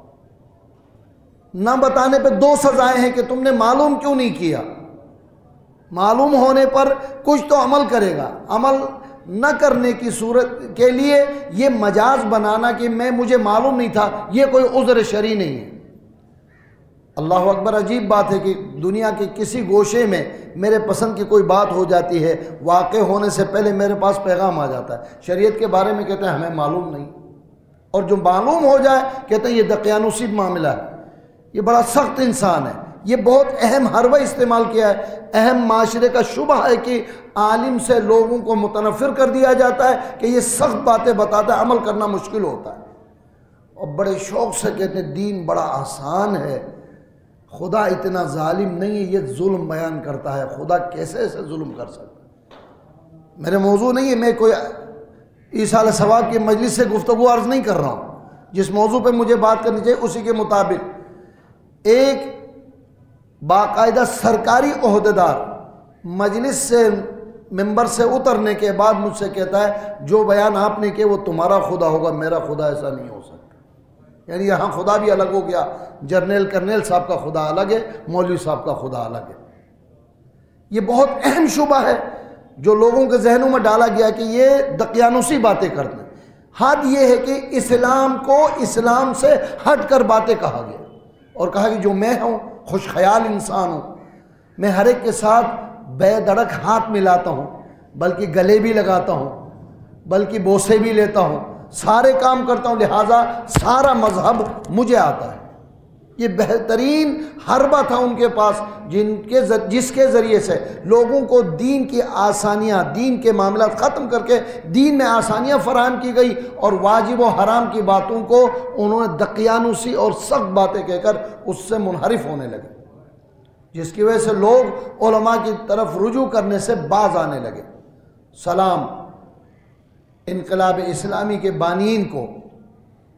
نہ بتانے پہ 2 سزائیں ہیں کہ تم نے معلوم کیوں نہیں کیا۔ معلوم ہونے پر کچھ تو عمل کرے گا، عمل نہ کرنے کی صورت کے لیے یہ مجاز بنانا کہ مجھے معلوم نہیں تھا، یہ کوئی عذر شرعی نہیں ہے۔ اللہ اکبر، عجیب بات ہے کہ دنیا کے کسی گوشے میں میرے پسند کی کوئی بات ہو جاتی ہے، واقع ہونے سے پہلے میرے پاس پیغام آ جاتا ہے، شریعت کے بارے میں کہتے ہیں ہمیں معلوم نہیں، اور جو معلوم ہو جائے کہتے ہیں یہ دقیانوسی معاملہ ہے، یہ بڑا سخت انسان ہے۔ یہ بہت اہم حربہ استعمال کیا ہے۔ اہم معاشرے کا شبہ ہے کہ عالم سے لوگوں کو متنفر کر دیا جاتا ہے کہ یہ سخت باتیں بتاتا ہے، عمل کرنا مشکل ہوتا ہے، اور بڑے شوق سے کہتے ہیں دین بڑا آسان ہے، خدا اتنا ظالم نہیں ہے، یہ ظلم بیان کرتا ہے، خدا کیسے ایسے ظلم کر سکتا ہے۔ میرے موضوع نہیں ہے، میں کوئی ایصال ثواب کی مجلس سے گفتگو عرض نہیں کر رہا ہوں، جس موضوع پہ مجھے بات کرنی چاہیے اسی کے مطابق ایک باقاعدہ سرکاری عہدیدار مجلس سے، ممبر سے اترنے کے بعد مجھ سے کہتا ہے جو بیان آپ نے کیا وہ تمہارا خدا ہوگا، میرا خدا ایسا نہیں ہو سکتا۔ یعنی یہاں خدا بھی الگ ہو گیا، جرنیل کرنیل صاحب کا خدا الگ ہے، مولوی صاحب کا خدا الگ ہے۔ یہ بہت اہم شبہ ہے جو لوگوں کے ذہنوں میں ڈالا گیا کہ یہ دقیانوسی باتیں کرتے ہیں۔ حد یہ ہے کہ اسلام کو اسلام سے ہٹ کر باتیں کہا گیا، اور کہا کہ جو میں ہوں خوش خیال انسان ہوں، میں ہر ایک کے ساتھ بے دڑک ہاتھ ملاتا ہوں، بلکہ گلے بھی لگاتا ہوں، بلکہ بوسے بھی لیتا ہوں، سارے کام کرتا ہوں، لہٰذا سارا مذہب مجھے آتا ہے۔ یہ بہترین حربہ تھا ان کے پاس، جس کے ذریعے سے لوگوں کو دین کی آسانیاں، دین کے معاملات ختم کر کے دین میں آسانیاں فراہم کی گئی، اور واجب و حرام کی باتوں کو انہوں نے دقیانوسی اور سخت باتیں کہہ کر اس سے منحرف ہونے لگے، جس کی وجہ سے لوگ علماء کی طرف رجوع کرنے سے باز آنے لگے۔ سلام انقلاب اسلامی کے بانیین کو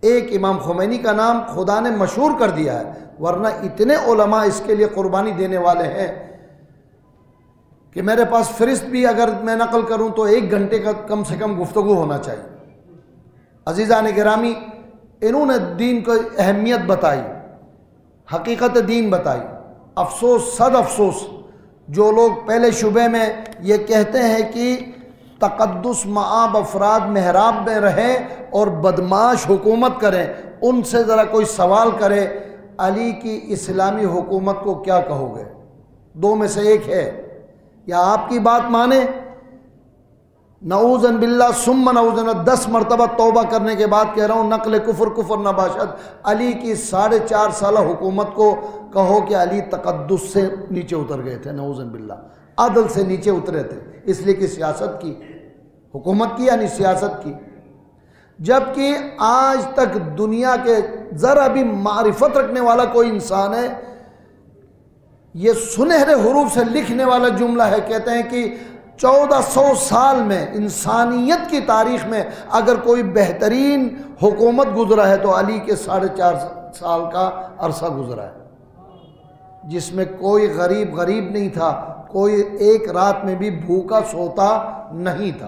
ایک امام خمینی کا نام خدا نے مشہور کر دیا ہے، ورنہ اتنے علماء اس کے لیے قربانی دینے والے ہیں کہ میرے پاس فہرست بھی اگر میں نقل کروں تو 1 گھنٹے کا کم سے کم گفتگو ہونا چاہیے۔ عزیزان گرامی، انہوں نے دین کو اہمیت بتائی، حقیقت دین بتائی۔ افسوس، صد افسوس، جو لوگ پہلے شبے میں یہ کہتے ہیں کہ تقدس مآب افراد محراب میں رہیں اور بدمعاش حکومت کریں، ان سے ذرا کوئی سوال کرے علی کی اسلامی حکومت کو کیا کہو گے؟ 2 میں سے ایک ہے، یا آپ کی بات مانیں، نعوذ باللہ ثم نعوذ باللہ 10 مرتبہ توبہ کرنے کے بعد کہہ رہا ہوں، نقل کفر کفر نہ باشد، علی کی 4.5 سالہ حکومت کو کہو کہ علی تقدس سے نیچے اتر گئے تھے، نعوذ باللہ عدل سے نیچے اترے تھے، اس لیے کہ سیاست کی، حکومت کی یعنی سیاست کی۔ جبکہ آج تک دنیا کے ذرا بھی معرفت رکھنے والا کوئی انسان ہے، یہ سنہرے حروف سے لکھنے والا جملہ ہے، کہتے ہیں کہ 1400 سال میں انسانیت کی تاریخ میں اگر کوئی بہترین حکومت گزرا ہے تو علی کے 4.5 سال کا عرصہ گزرا ہے، جس میں کوئی غریب نہیں تھا، کوئی ایک رات میں بھی بھوکا سوتا نہیں تھا۔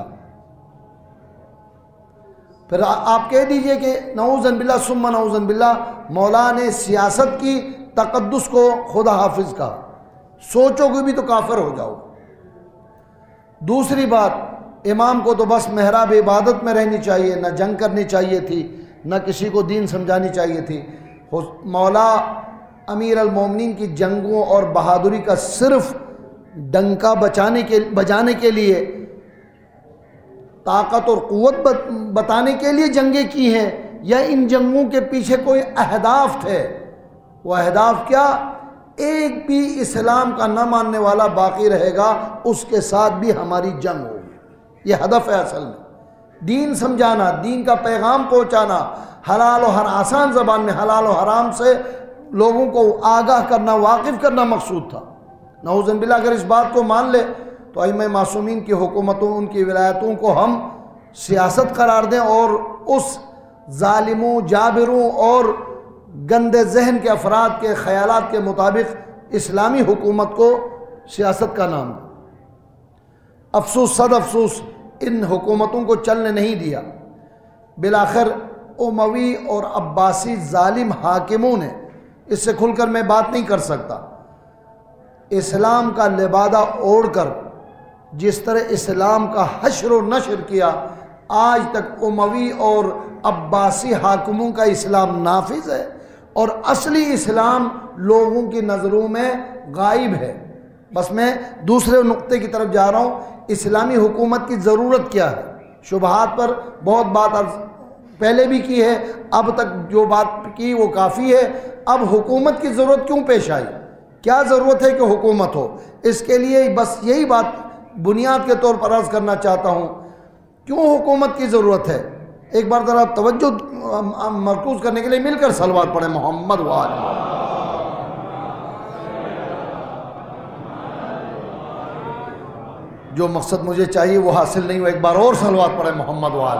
پھر آپ کہہ دیجئے کہ نعوذ باللہ ثم نعوذ باللہ مولا نے سیاست کی، تقدس کو خدا حافظ کہا، سوچو گے بھی تو کافر ہو جاؤ۔ دوسری بات، امام کو تو بس محراب عبادت میں رہنی چاہیے، نہ جنگ کرنی چاہیے تھی، نہ کسی کو دین سمجھانی چاہیے تھی۔ مولا امیر المومنین کی جنگوں اور بہادری کا صرف ڈنکا بجانے کے لیے، طاقت اور قوت بتانے کے لیے جنگیں کی ہیں، یا ان جنگوں کے پیچھے کوئی اہداف تھے؟ وہ اہداف کیا؟ ایک بھی اسلام کا نہ ماننے والا باقی رہے گا، اس کے ساتھ بھی ہماری جنگ ہوگی، یہ ہدف ہے اصل میں۔ دین سمجھانا، دین کا پیغام پہنچانا، حلال و آسان زبان میں حلال و حرام سے لوگوں کو آگاہ کرنا، واقف کرنا مقصود تھا۔ نعوذ باللہ اگر اس بات کو مان لے تو ائمہ معصومین کی حکومتوں، ان کی ولایتوں کو ہم سیاست قرار دیں اور اس ظالموں، جابروں اور گندے ذہن کے افراد کے خیالات کے مطابق اسلامی حکومت کو سیاست کا نام دیں۔ افسوس، صد افسوس، ان حکومتوں کو چلنے نہیں دیا۔ بالآخر اموی اور عباسی ظالم حاکموں نے، اس سے کھل کر میں بات نہیں کر سکتا، اسلام کا لبادہ اوڑھ کر جس طرح اسلام کا حشر و نشر کیا، آج تک اموی اور عباسی حاکموں کا اسلام نافذ ہے، اور اصلی اسلام لوگوں کی نظروں میں غائب ہے۔ بس میں دوسرے نقطے کی طرف جا رہا ہوں، اسلامی حکومت کی ضرورت کیا ہے؟ شبہات پر بہت بات پہلے بھی کی ہے، اب تک جو بات کی وہ کافی ہے۔ اب حکومت کی ضرورت کیوں پیش آئی؟ کیا ضرورت ہے کہ حکومت ہو؟ اس کے لیے بس یہی بات بنیاد کے طور پر عرض کرنا چاہتا ہوں، کیوں حکومت کی ضرورت ہے؟ ایک بار ذرا توجہ مرکوز کرنے کے لیے مل کر صلوات پڑھیں محمد وآل۔ جو مقصد مجھے چاہیے وہ حاصل نہیں ہوا، ایک بار اور صلوات پڑھیں محمد وآل۔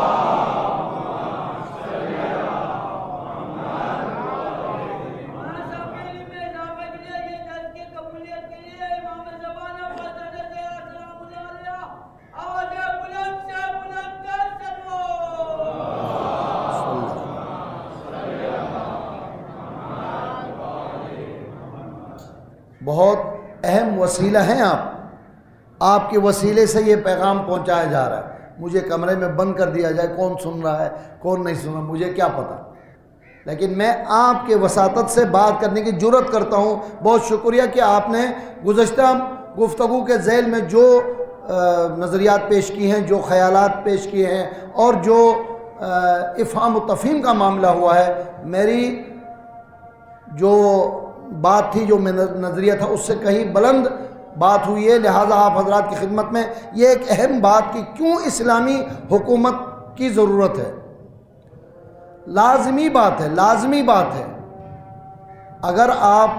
بہت اہم وسیلہ ہیں آپ کے وسیلے سے یہ پیغام پہنچایا جا رہا ہے۔ مجھے کمرے میں بند کر دیا جائے، کون سن رہا ہے کون نہیں سن رہا مجھے کیا پتہ، لیکن میں آپ کے وساطت سے بات کرنے کی جرات کرتا ہوں۔ بہت شکریہ کہ آپ نے گزشتہ گفتگو کے ذیل میں جو نظریات پیش کی ہیں، جو خیالات پیش کیے ہیں، اور جو افہام و تفہیم کا معاملہ ہوا ہے، میری جو بات تھی، جو نظریہ تھا، اس سے کہیں بلند بات ہوئی ہے۔ لہٰذا آپ حضرات کی خدمت میں یہ ایک اہم بات کہ کیوں اسلامی حکومت کی ضرورت ہے، لازمی بات ہے۔ اگر آپ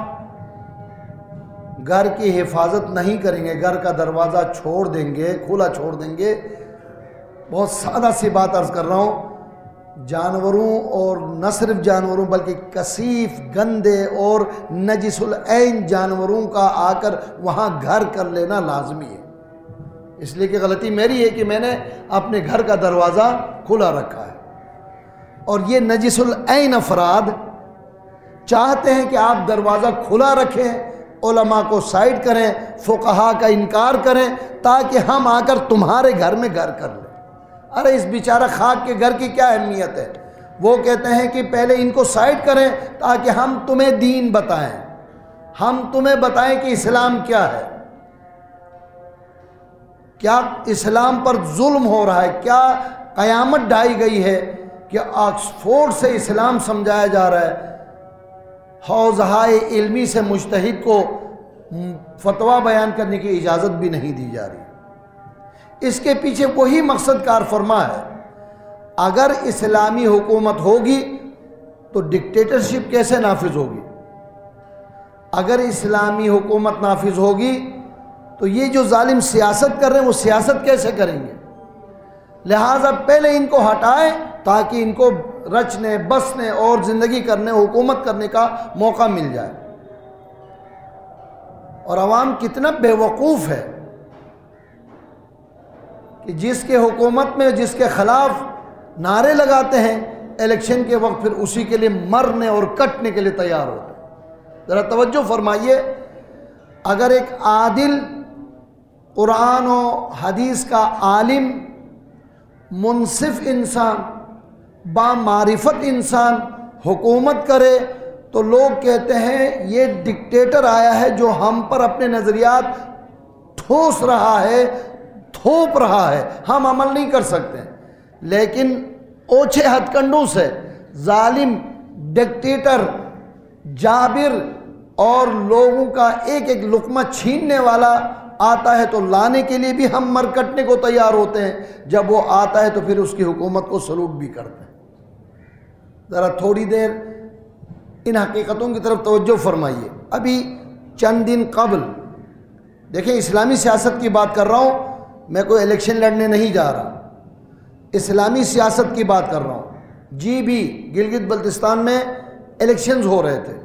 گھر کی حفاظت نہیں کریں گے، گھر کا دروازہ چھوڑ دیں گے، کھلا چھوڑ دیں گے، بہت سادہ سی بات عرض کر رہا ہوں، جانوروں اور نہ صرف جانوروں بلکہ کثیف گندے اور نجس العین جانوروں کا آ کر وہاں گھر کر لینا لازمی ہے۔ اس لیے کہ غلطی میری ہے کہ میں نے اپنے گھر کا دروازہ کھلا رکھا ہے، اور یہ نجس العین افراد چاہتے ہیں کہ آپ دروازہ کھلا رکھیں، علماء کو سائڈ کریں، فقہا کا انکار کریں، تاکہ ہم آ کر تمہارے گھر میں گھر کر لیں۔ ارے اس بیچارہ خاک کے گھر کی کیا اہمیت ہے؟ وہ کہتے ہیں کہ پہلے ان کو سائڈ کریں تاکہ ہم تمہیں دین بتائیں، ہم تمہیں بتائیں کہ اسلام کیا ہے، کیا اسلام پر ظلم ہو رہا ہے، کیا قیامت ڈھائی گئی ہے کہ آکسفورڈ سے اسلام سمجھایا جا رہا ہے، حوزہائے علمی سے مجتہد کو فتویٰ بیان کرنے کی اجازت بھی نہیں دی جا رہی۔ اس کے پیچھے وہی مقصد کار فرما ہے۔ اگر اسلامی حکومت ہوگی تو ڈکٹیٹرشپ کیسے نافذ ہوگی؟ اگر اسلامی حکومت نافذ ہوگی تو یہ جو ظالم سیاست کر رہے ہیں وہ سیاست کیسے کریں گے؟ لہٰذا پہلے ان کو ہٹائیں تاکہ ان کو رچنے بسنے اور زندگی کرنے حکومت کرنے کا موقع مل جائے۔ اور عوام کتنا بے وقوف ہے کہ جس کے حکومت میں جس کے خلاف نعرے لگاتے ہیں، الیکشن کے وقت پھر اسی کے لیے مرنے اور کٹنے کے لیے تیار ہوتے ہیں۔ ذرا توجہ فرمائیے، اگر ایک عادل قرآن و حدیث کا عالم، منصف انسان، با معرفت انسان حکومت کرے تو لوگ کہتے ہیں یہ ڈکٹیٹر آیا ہے جو ہم پر اپنے نظریات ٹھوس رہا ہے، تھوپ رہا ہے، ہم عمل نہیں کر سکتے۔ لیکن اوچھے ہتھ کنڈوں سے ظالم ڈکٹیٹر جابر اور لوگوں کا ایک ایک لقمہ چھیننے والا آتا ہے تو لانے کے لیے بھی ہم مر کٹنے کو تیار ہوتے ہیں، جب وہ آتا ہے تو پھر اس کی حکومت کو سلوٹ بھی کرتے ہیں۔ ذرا تھوڑی دیر ان حقیقتوں کی طرف توجہ فرمائیے۔ ابھی چند دن قبل دیکھیں، اسلامی سیاست کی بات کر رہا ہوں، میں کوئی الیکشن لڑنے نہیں جا رہا، اسلامی سیاست کی بات کر رہا ہوں۔ جی بھی گلگت بلتستان میں الیکشنز ہو رہے تھے،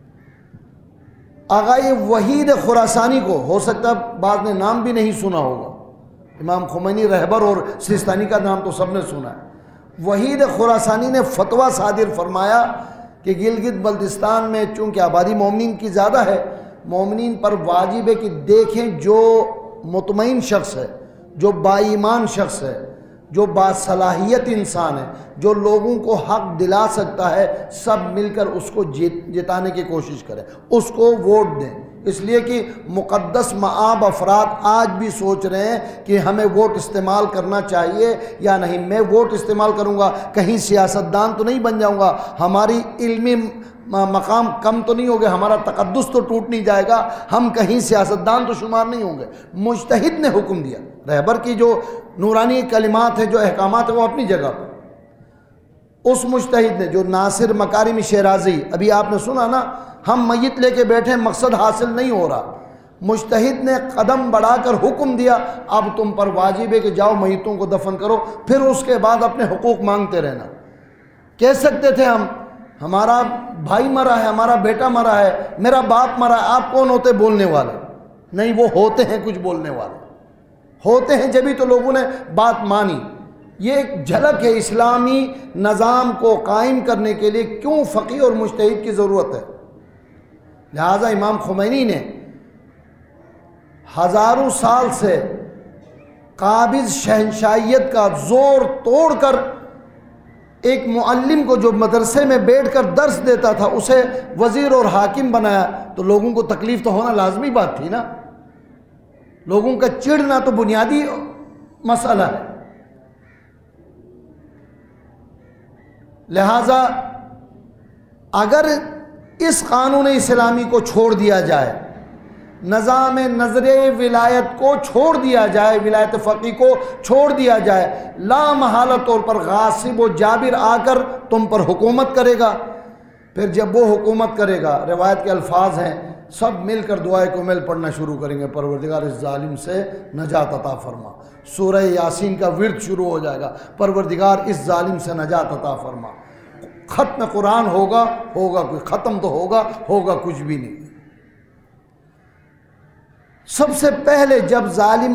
آغائے وحید خراسانی کو، ہو سکتا ہے بعض نے نام بھی نہیں سنا ہوگا، امام خمینی رہبر اور سیستانی کا نام تو سب نے سنا ہے۔ وحید خراسانی نے فتویٰ صادر فرمایا کہ گلگت بلتستان میں چونکہ آبادی مومنین کی زیادہ ہے، مومنین پر واجب ہے کہ دیکھیں جو مطمئن شخص ہے، جو با ایمان شخص ہے، جو باصلاحیت انسان ہے، جو لوگوں کو حق دلا سکتا ہے، سب مل کر اس کو جتانے کی کوشش کریں، اس کو ووٹ دیں۔ اس لیے کہ مقدس مآب افراد آج بھی سوچ رہے ہیں کہ ہمیں ووٹ استعمال کرنا چاہیے یا نہیں۔ میں ووٹ استعمال کروں گا، کہیں سیاستدان تو نہیں بن جاؤں گا، ہماری علمی مقام کم تو نہیں ہوگا، ہمارا تقدس تو ٹوٹ نہیں جائے گا، ہم کہیں سیاستدان تو شمار نہیں ہوں گے۔ مجتہد نے حکم دیا، رہبر کی جو نورانی کلمات ہیں، جو احکامات ہیں، وہ اپنی جگہ پر، اس مجتہد نے جو ناصر مکارم شیرازی، ابھی آپ نے سنا نا، ہم میت لے کے بیٹھے، مقصد حاصل نہیں ہو رہا، مجتہد نے قدم بڑھا کر حکم دیا، اب تم پر واجب ہے کہ جاؤ میتوں کو دفن کرو، پھر اس کے بعد اپنے حقوق مانگتے رہنا۔ کہہ سکتے تھے ہم، ہمارا بھائی مرا ہے، ہمارا بیٹا مرا ہے، میرا باپ مرا ہے، آپ کون ہوتے بولنے والے؟ نہیں، وہ ہوتے ہیں کچھ بولنے والے، ہوتے ہیں جبھی تو لوگوں نے بات مانی۔ یہ ایک جھلک ہے اسلامی نظام کو قائم کرنے کے لیے کیوں فقیہ اور مجتہد کی ضرورت ہے۔ لہٰذا امام خمینی نے ہزاروں سال سے قابض شہنشاہیت کا زور توڑ کر ایک معلم کو جو مدرسے میں بیٹھ کر درس دیتا تھا اسے وزیر اور حاکم بنایا، تو لوگوں کو تکلیف تو ہونا لازمی بات تھی نا، لوگوں کا چڑھنا تو بنیادی مسئلہ ہے۔ لہذا اگر اس قانون اسلامی کو چھوڑ دیا جائے، نظام نظریہ ولایت کو چھوڑ دیا جائے، ولایت فقیہ کو چھوڑ دیا جائے، لا محالہ طور پر غاصب و جابر آ کر تم پر حکومت کرے گا۔ پھر جب وہ حکومت کرے گا، روایت کے الفاظ ہیں سب مل کر دعائے کومیل پڑھنا شروع کریں گے، پروردگار اس ظالم سے نجات عطا فرما۔ سورہ یاسین کا ورد شروع ہو جائے گا، پروردگار اس ظالم سے نجات عطا فرما۔ ختم قرآن ہوگا کوئی، ختم تو ہوگا کچھ بھی نہیں۔ سب سے پہلے جب ظالم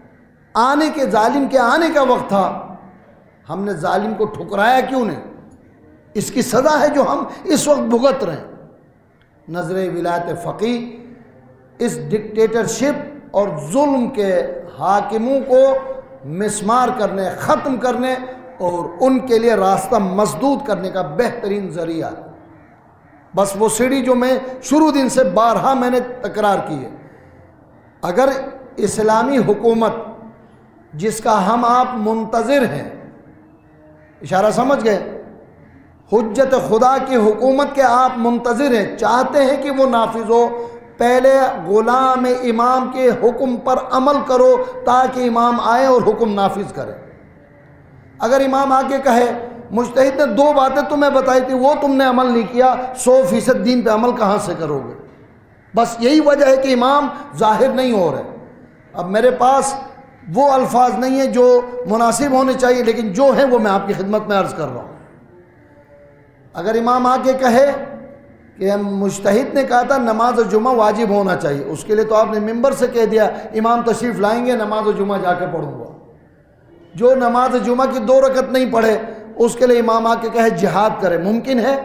کے آنے کا وقت تھا، ہم نے ظالم کو ٹھکرایا کیوں نہیں؟ اس کی سزا ہے جو ہم اس وقت بھگت رہے ہیں۔ نظر ولایت فقیہ اس ڈکٹیٹرشپ اور ظلم کے حاکموں کو مسمار کرنے، ختم کرنے اور ان کے لیے راستہ مسدود کرنے کا بہترین ذریعہ ہے۔ بس وہ سیڑھی جو میں شروع دن سے بارہا میں نے تکرار کی ہے، اگر اسلامی حکومت جس کا ہم آپ منتظر ہیں، اشارہ سمجھ گئے، حجت خدا کی حکومت کے آپ منتظر ہیں، چاہتے ہیں کہ وہ نافذ ہو، پہلے غلام امام کے حکم پر عمل کرو تاکہ امام آئے اور حکم نافذ کرے۔ اگر امام آگے کہے مجتہد نے 2 باتیں تمہیں بتائی تھی، وہ تم نے عمل نہیں کیا، 100% دین پہ عمل کہاں سے کرو گے؟ بس یہی وجہ ہے کہ امام ظاہر نہیں ہو رہے۔ اب میرے پاس وہ الفاظ نہیں ہیں جو مناسب ہونے چاہیے، لیکن جو ہیں وہ میں آپ کی خدمت میں عرض کر رہا ہوں۔ اگر امام آگے کہے کہ مجتہد نے کہا تھا نماز جمعہ واجب ہونا چاہیے، اس کے لیے تو آپ نے ممبر سے کہہ دیا امام تشریف لائیں گے، نماز جمعہ جا کے پڑھوں گا۔ جو نماز جمعہ کی 2 رکعت نہیں پڑھے اس کے لیے امام آ کے کہے جہاد کرے، ممکن ہے؟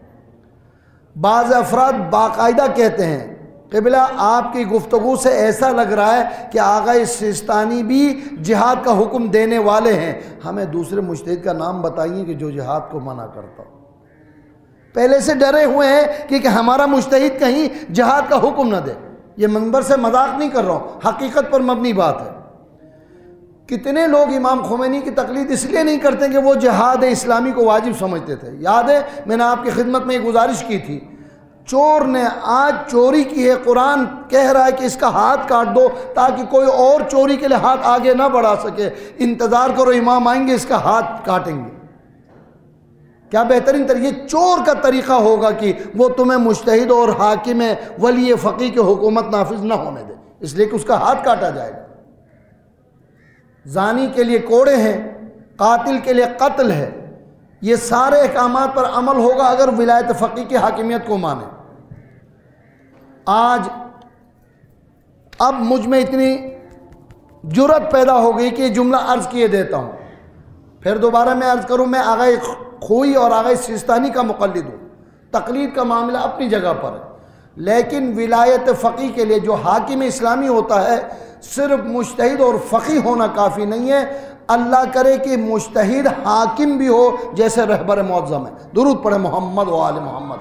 بعض افراد باقاعدہ کہتے ہیں قبلہ آپ کی گفتگو سے ایسا لگ رہا ہے کہ آغا سیستانی بھی جہاد کا حکم دینے والے ہیں، ہمیں دوسرے مجتہد کا نام بتائیے کہ جو جہاد کو منع کرتا ہو۔ پہلے سے ڈرے ہوئے ہیں کہ ہمارا مجتہد کہیں جہاد کا حکم نہ دے۔ یہ منبر سے مذاق نہیں کر رہا ہوں، حقیقت پر مبنی بات ہے۔ کتنے لوگ امام خمینی کی تقلید اس لیے نہیں کرتے کہ وہ جہاد اسلامی کو واجب سمجھتے تھے۔ یاد ہے میں نے آپ کی خدمت میں ایک گزارش کی تھی، چور نے آج چوری کی ہے، قرآن کہہ رہا ہے کہ اس کا ہاتھ کاٹ دو تاکہ کوئی اور چوری کے لیے ہاتھ آگے نہ بڑھا سکے، انتظار کرو امام آئیں گے اس کا ہاتھ کاٹیں گے۔ کیا بہترین طریقہ چور کا طریقہ ہوگا کہ وہ تمہیں مجتہد اور حاکم ولی فقیہ کی حکومت نافذ نہ ہونے دے، اس لیے کہ اس کا ہاتھ کاٹا جائے گا۔ زانی کے لیے کوڑے ہیں، قاتل کے لیے قتل ہے، یہ سارے احکامات پر عمل ہوگا اگر ولایت فقیہ کی حاکمیت کو مانے۔ آج اب مجھ میں اتنی جرت پیدا ہو گئی کہ یہ جملہ عرض کیے دیتا ہوں، پھر دوبارہ میں عرض کروں، میں آغا خوئی اور آغا سیستانی کا مقلد ہوں، تقلید کا معاملہ اپنی جگہ پر ہے، لیکن ولایت فقیہ کے لیے جو حاکم اسلامی ہوتا ہے صرف مجتہد اور فقیہ ہونا کافی نہیں ہے، اللہ کرے کہ مجتہد حاکم بھی ہو جیسے رہبر معظم ہے۔ درود پڑھے محمد و آل محمد۔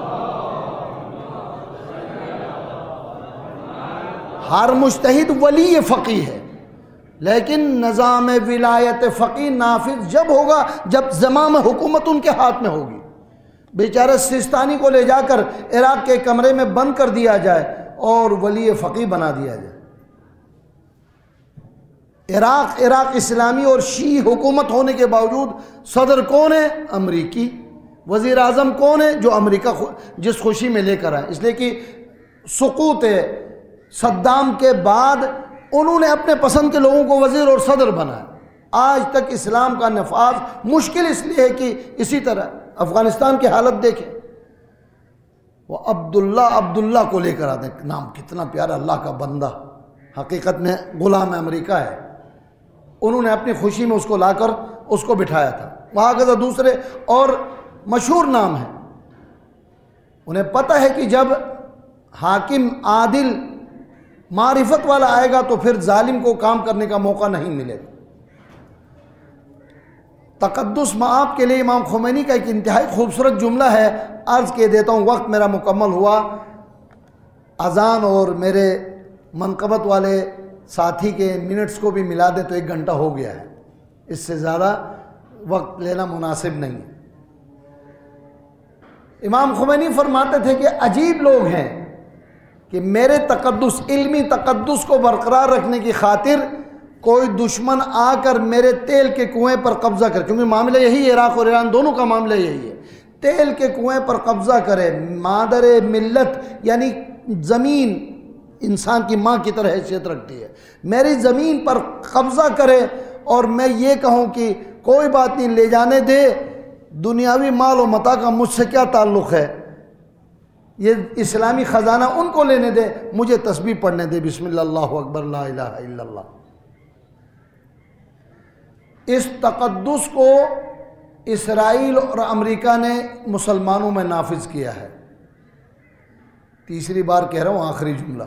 ہر مجتہد ولی فقیہ ہے، لیکن نظام ولایت فقیہ نافذ جب ہوگا جب زمام حکومت ان کے ہاتھ میں ہوگی۔ بیچارہ سیستانی کو لے جا کر عراق کے کمرے میں بند کر دیا جائے اور ولی فقیہ بنا دیا جائے۔ عراق اسلامی اور شیعی حکومت ہونے کے باوجود صدر کون ہے؟ امریکی۔ وزیر اعظم کون ہے؟ جو امریکہ جس خوشی میں لے کر آئے، اس لیے کہ سقوط صدام کے بعد انہوں نے اپنے پسند کے لوگوں کو وزیر اور صدر بنایا۔ آج تک اسلام کا نفاذ مشکل اس لیے ہے کہ اسی طرح افغانستان کی حالت دیکھیں، وہ عبداللہ کو لے کر آتے ہیں، نام کتنا پیارا، اللہ کا بندہ، حقیقت میں غلام امریکہ ہے، انہوں نے اپنی خوشی میں اس کو لا کر اس کو بٹھایا تھا۔ وہاں کا دوسرے اور مشہور نام ہے، انہیں پتہ ہے کہ جب حاکم عادل معرفت والا آئے گا تو پھر ظالم کو کام کرنے کا موقع نہیں ملے گا۔ تقدس مآب کے لیے امام خمینی کا ایک انتہائی خوبصورت جملہ ہے، عرض کے دیتا ہوں، وقت میرا مکمل ہوا، اذان اور میرے منقبت والے ساتھی کے منٹس کو بھی ملا دیں تو 1 گھنٹہ ہو گیا ہے، اس سے زیادہ وقت لینا مناسب نہیں ہے۔ امام خمینی فرماتے تھے کہ عجیب لوگ ہیں کہ میرے تقدس، علمی تقدس کو برقرار رکھنے کی خاطر کوئی دشمن آ کر میرے تیل کے کنویں پر قبضہ کرے، کیونکہ معاملہ یہی ہے، عراق اور ایران دونوں کا معاملہ یہی ہے، تیل کے کنویں پر قبضہ کرے، مادر ملت یعنی زمین انسان کی ماں کی طرح حیثیت رکھتی ہے، میری زمین پر قبضہ کرے اور میں یہ کہوں کہ کوئی بات نہیں لے جانے دے، دنیاوی مال و متاع کا مجھ سے کیا تعلق ہے، یہ اسلامی خزانہ ان کو لینے دے، مجھے تسبیح پڑھنے دے، بسم اللہ اللہ اکبر لا الہ الا اللہ۔ اس تقدس کو اسرائیل اور امریکہ نے مسلمانوں میں نافذ کیا ہے۔ تیسری بار کہہ رہا ہوں، آخری جملہ،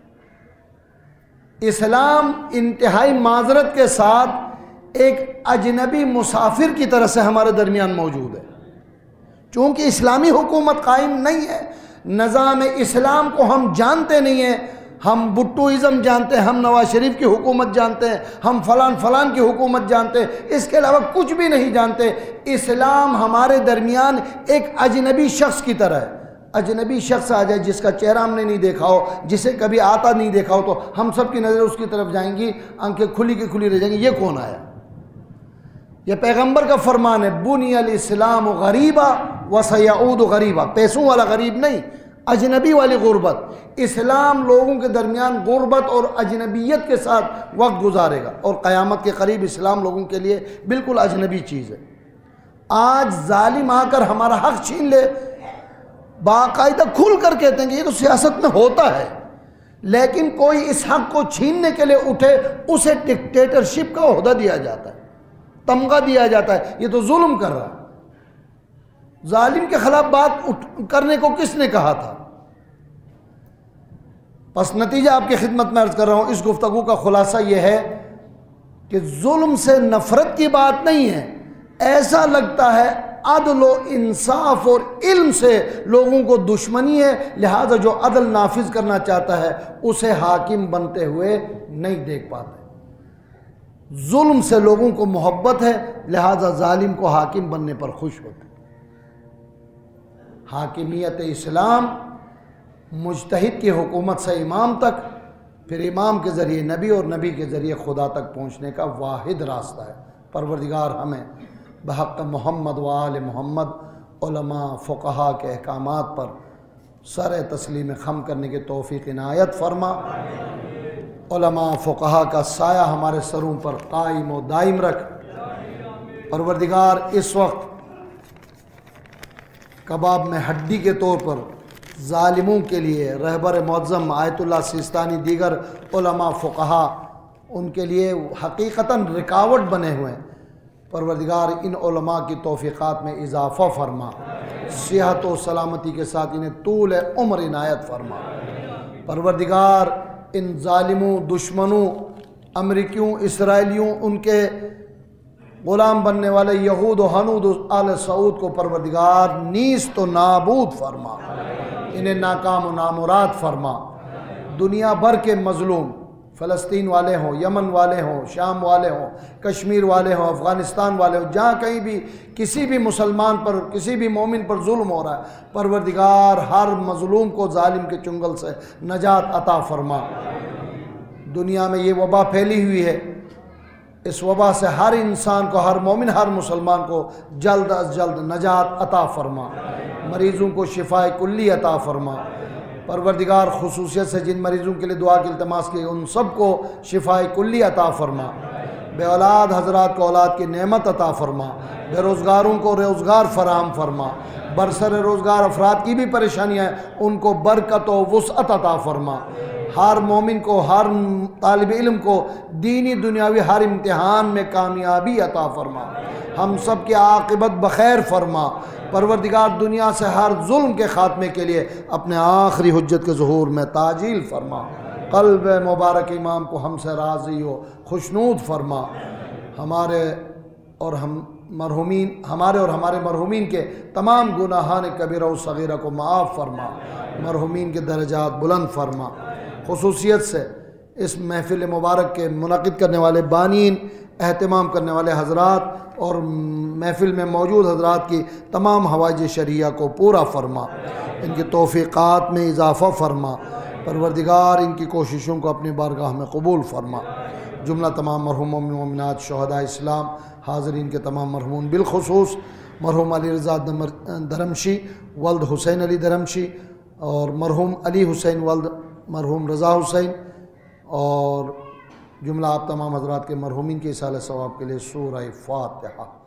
اسلام انتہائی معذرت کے ساتھ ایک اجنبی مسافر کی طرح سے ہمارے درمیان موجود ہے، چونکہ اسلامی حکومت قائم نہیں ہے، نظام اسلام کو ہم جانتے نہیں ہیں، ہم بھٹوازم جانتے ہیں، ہم نواز شریف کی حکومت جانتے ہیں، ہم فلان کی حکومت جانتے ہیں، اس کے علاوہ کچھ بھی نہیں جانتے۔ اسلام ہمارے درمیان ایک اجنبی شخص کی طرح ہے، اجنبی شخص آ جائے جس کا چہرہ ہم نے نہیں دیکھا ہو، جسے کبھی آتا نہیں دیکھا ہو، تو ہم سب کی نظر اس کی طرف جائیں گی، آنکھیں کھلی کی کھلی رہ جائیں گی، یہ کون آیا؟ یہ پیغمبر کا فرمان ہے، بنی الاسلام غریبا وسیعود غریبا، پیسوں والا غریب نہیں، اجنبی والی غربت۔ اسلام لوگوں کے درمیان غربت اور اجنبیت کے ساتھ وقت گزارے گا، اور قیامت کے قریب اسلام لوگوں کے لیے بالکل اجنبی چیز ہے۔ آج ظالم آ کر ہمارا حق چھین لے، باقاعدہ کھل کر کہتے ہیں کہ یہ تو سیاست میں ہوتا ہے، لیکن کوئی اس حق کو چھیننے کے لیے اٹھے، اسے ڈکٹیٹرشپ کا عہدہ دیا جاتا ہے، تمغہ دیا جاتا ہے، یہ تو ظلم کر رہا ہے۔ ظالم کے خلاف بات کرنے کو کس نے کہا تھا؟ پس نتیجہ آپ کی خدمت میں عرض کر رہا ہوں، اس گفتگو کا خلاصہ یہ ہے کہ ظلم سے نفرت کی بات نہیں ہے، ایسا لگتا ہے عدل و انصاف اور علم سے لوگوں کو دشمنی ہے، لہذا جو عدل نافذ کرنا چاہتا ہے اسے حاکم بنتے ہوئے نہیں دیکھ پاتے۔ ظلم سے لوگوں کو محبت ہے، لہذا ظالم کو حاکم بننے پر خوش ہوتے۔ حاکمیت اسلام مجتہد کی حکومت سے امام تک، پھر امام کے ذریعے نبی اور نبی کے ذریعے خدا تک پہنچنے کا واحد راستہ ہے۔ پروردگار ہمیں بحق محمد و آل محمد علماء فقہا کے احکامات پر سر تسلیم خم کرنے کی توفیق عنایت فرما۔ علماء فقہا کا سایہ ہمارے سروں پر قائم و دائم رکھ۔ پروردگار اس وقت کباب میں ہڈی کے طور پر ظالموں کے لیے رہبر معظم آیت اللہ سیستانی دیگر علماء فقہا ان کے لیے حقیقتاً رکاوٹ بنے ہوئے ہیں۔ پروردگار ان علماء کی توفیقات میں اضافہ فرما، صحت و سلامتی کے ساتھ انہیں طول عمر عنایت فرما۔ پروردگار ان ظالموں، دشمنوں، امریکیوں، اسرائیلیوں، ان کے غلام بننے والے یہود و ہنود و آل سعود کو پروردگار نیست و نابود فرما، انہیں ناکام و نامراد فرما۔ دنیا بھر کے مظلوم، فلسطین والے ہوں، یمن والے ہوں، شام والے ہوں، کشمیر والے ہوں، افغانستان والے ہوں، جہاں کہیں بھی کسی بھی مسلمان پر، کسی بھی مومن پر ظلم ہو رہا ہے، پروردگار ہر مظلوم کو ظالم کے چنگل سے نجات عطا فرما۔ دنیا میں یہ وبا پھیلی ہوئی ہے، اس وبا سے ہر انسان کو، ہر مومن، ہر مسلمان کو جلد از جلد نجات عطا فرما، مریضوں کو شفائے کلی عطا فرما۔ پروردگار خصوصیت سے جن مریضوں کے لیے دعا کی التماس کی ان سب کو شفائے کلی عطا فرما۔ بے اولاد حضرات کو اولاد کی نعمت عطا فرما، بے روزگاروں کو روزگار فراہم فرما، برسر روزگار افراد کی بھی پریشانیاں ہیں ان کو برکت و وسعت عطا فرما۔ ہر مومن کو، ہر طالب علم کو دینی دنیاوی ہر امتحان میں کامیابی عطا فرما، ہم سب کی عاقبت بخیر فرما۔ پروردگار دنیا سے ہر ظلم کے خاتمے کے لیے اپنے آخری حجت کے ظہور میں تعجیل فرما۔ قلب مبارک امام کو ہم سے راضی و خوشنود فرما۔ ہمارے اور ہمارے مرحومین کے تمام گناہان کبیرہ و صغیرہ کو معاف فرما، مرحومین کے درجات بلند فرما۔ خصوصیت سے اس محفل مبارک کے منعقد کرنے والے بانین، اہتمام کرنے والے حضرات اور محفل میں موجود حضرات کی تمام حوائج شرعیہ کو پورا فرما، ان کی توفیقات میں اضافہ فرما۔ پروردگار ان کی کوششوں کو اپنی بارگاہ میں قبول فرما۔ جملہ تمام مرحوم مومن مومنات شہداء اسلام، حاضرین کے تمام مرحومون، بالخصوص مرحوم علی رضا دھرمشی، ولد حسین علی دھرمشی، اور مرحوم علی حسین ولد مرحوم رضا حسین اور جملہ آپ تمام حضرات کے مرحومین کے اصالہ ثواب کے لیے سورہ فاتحہ۔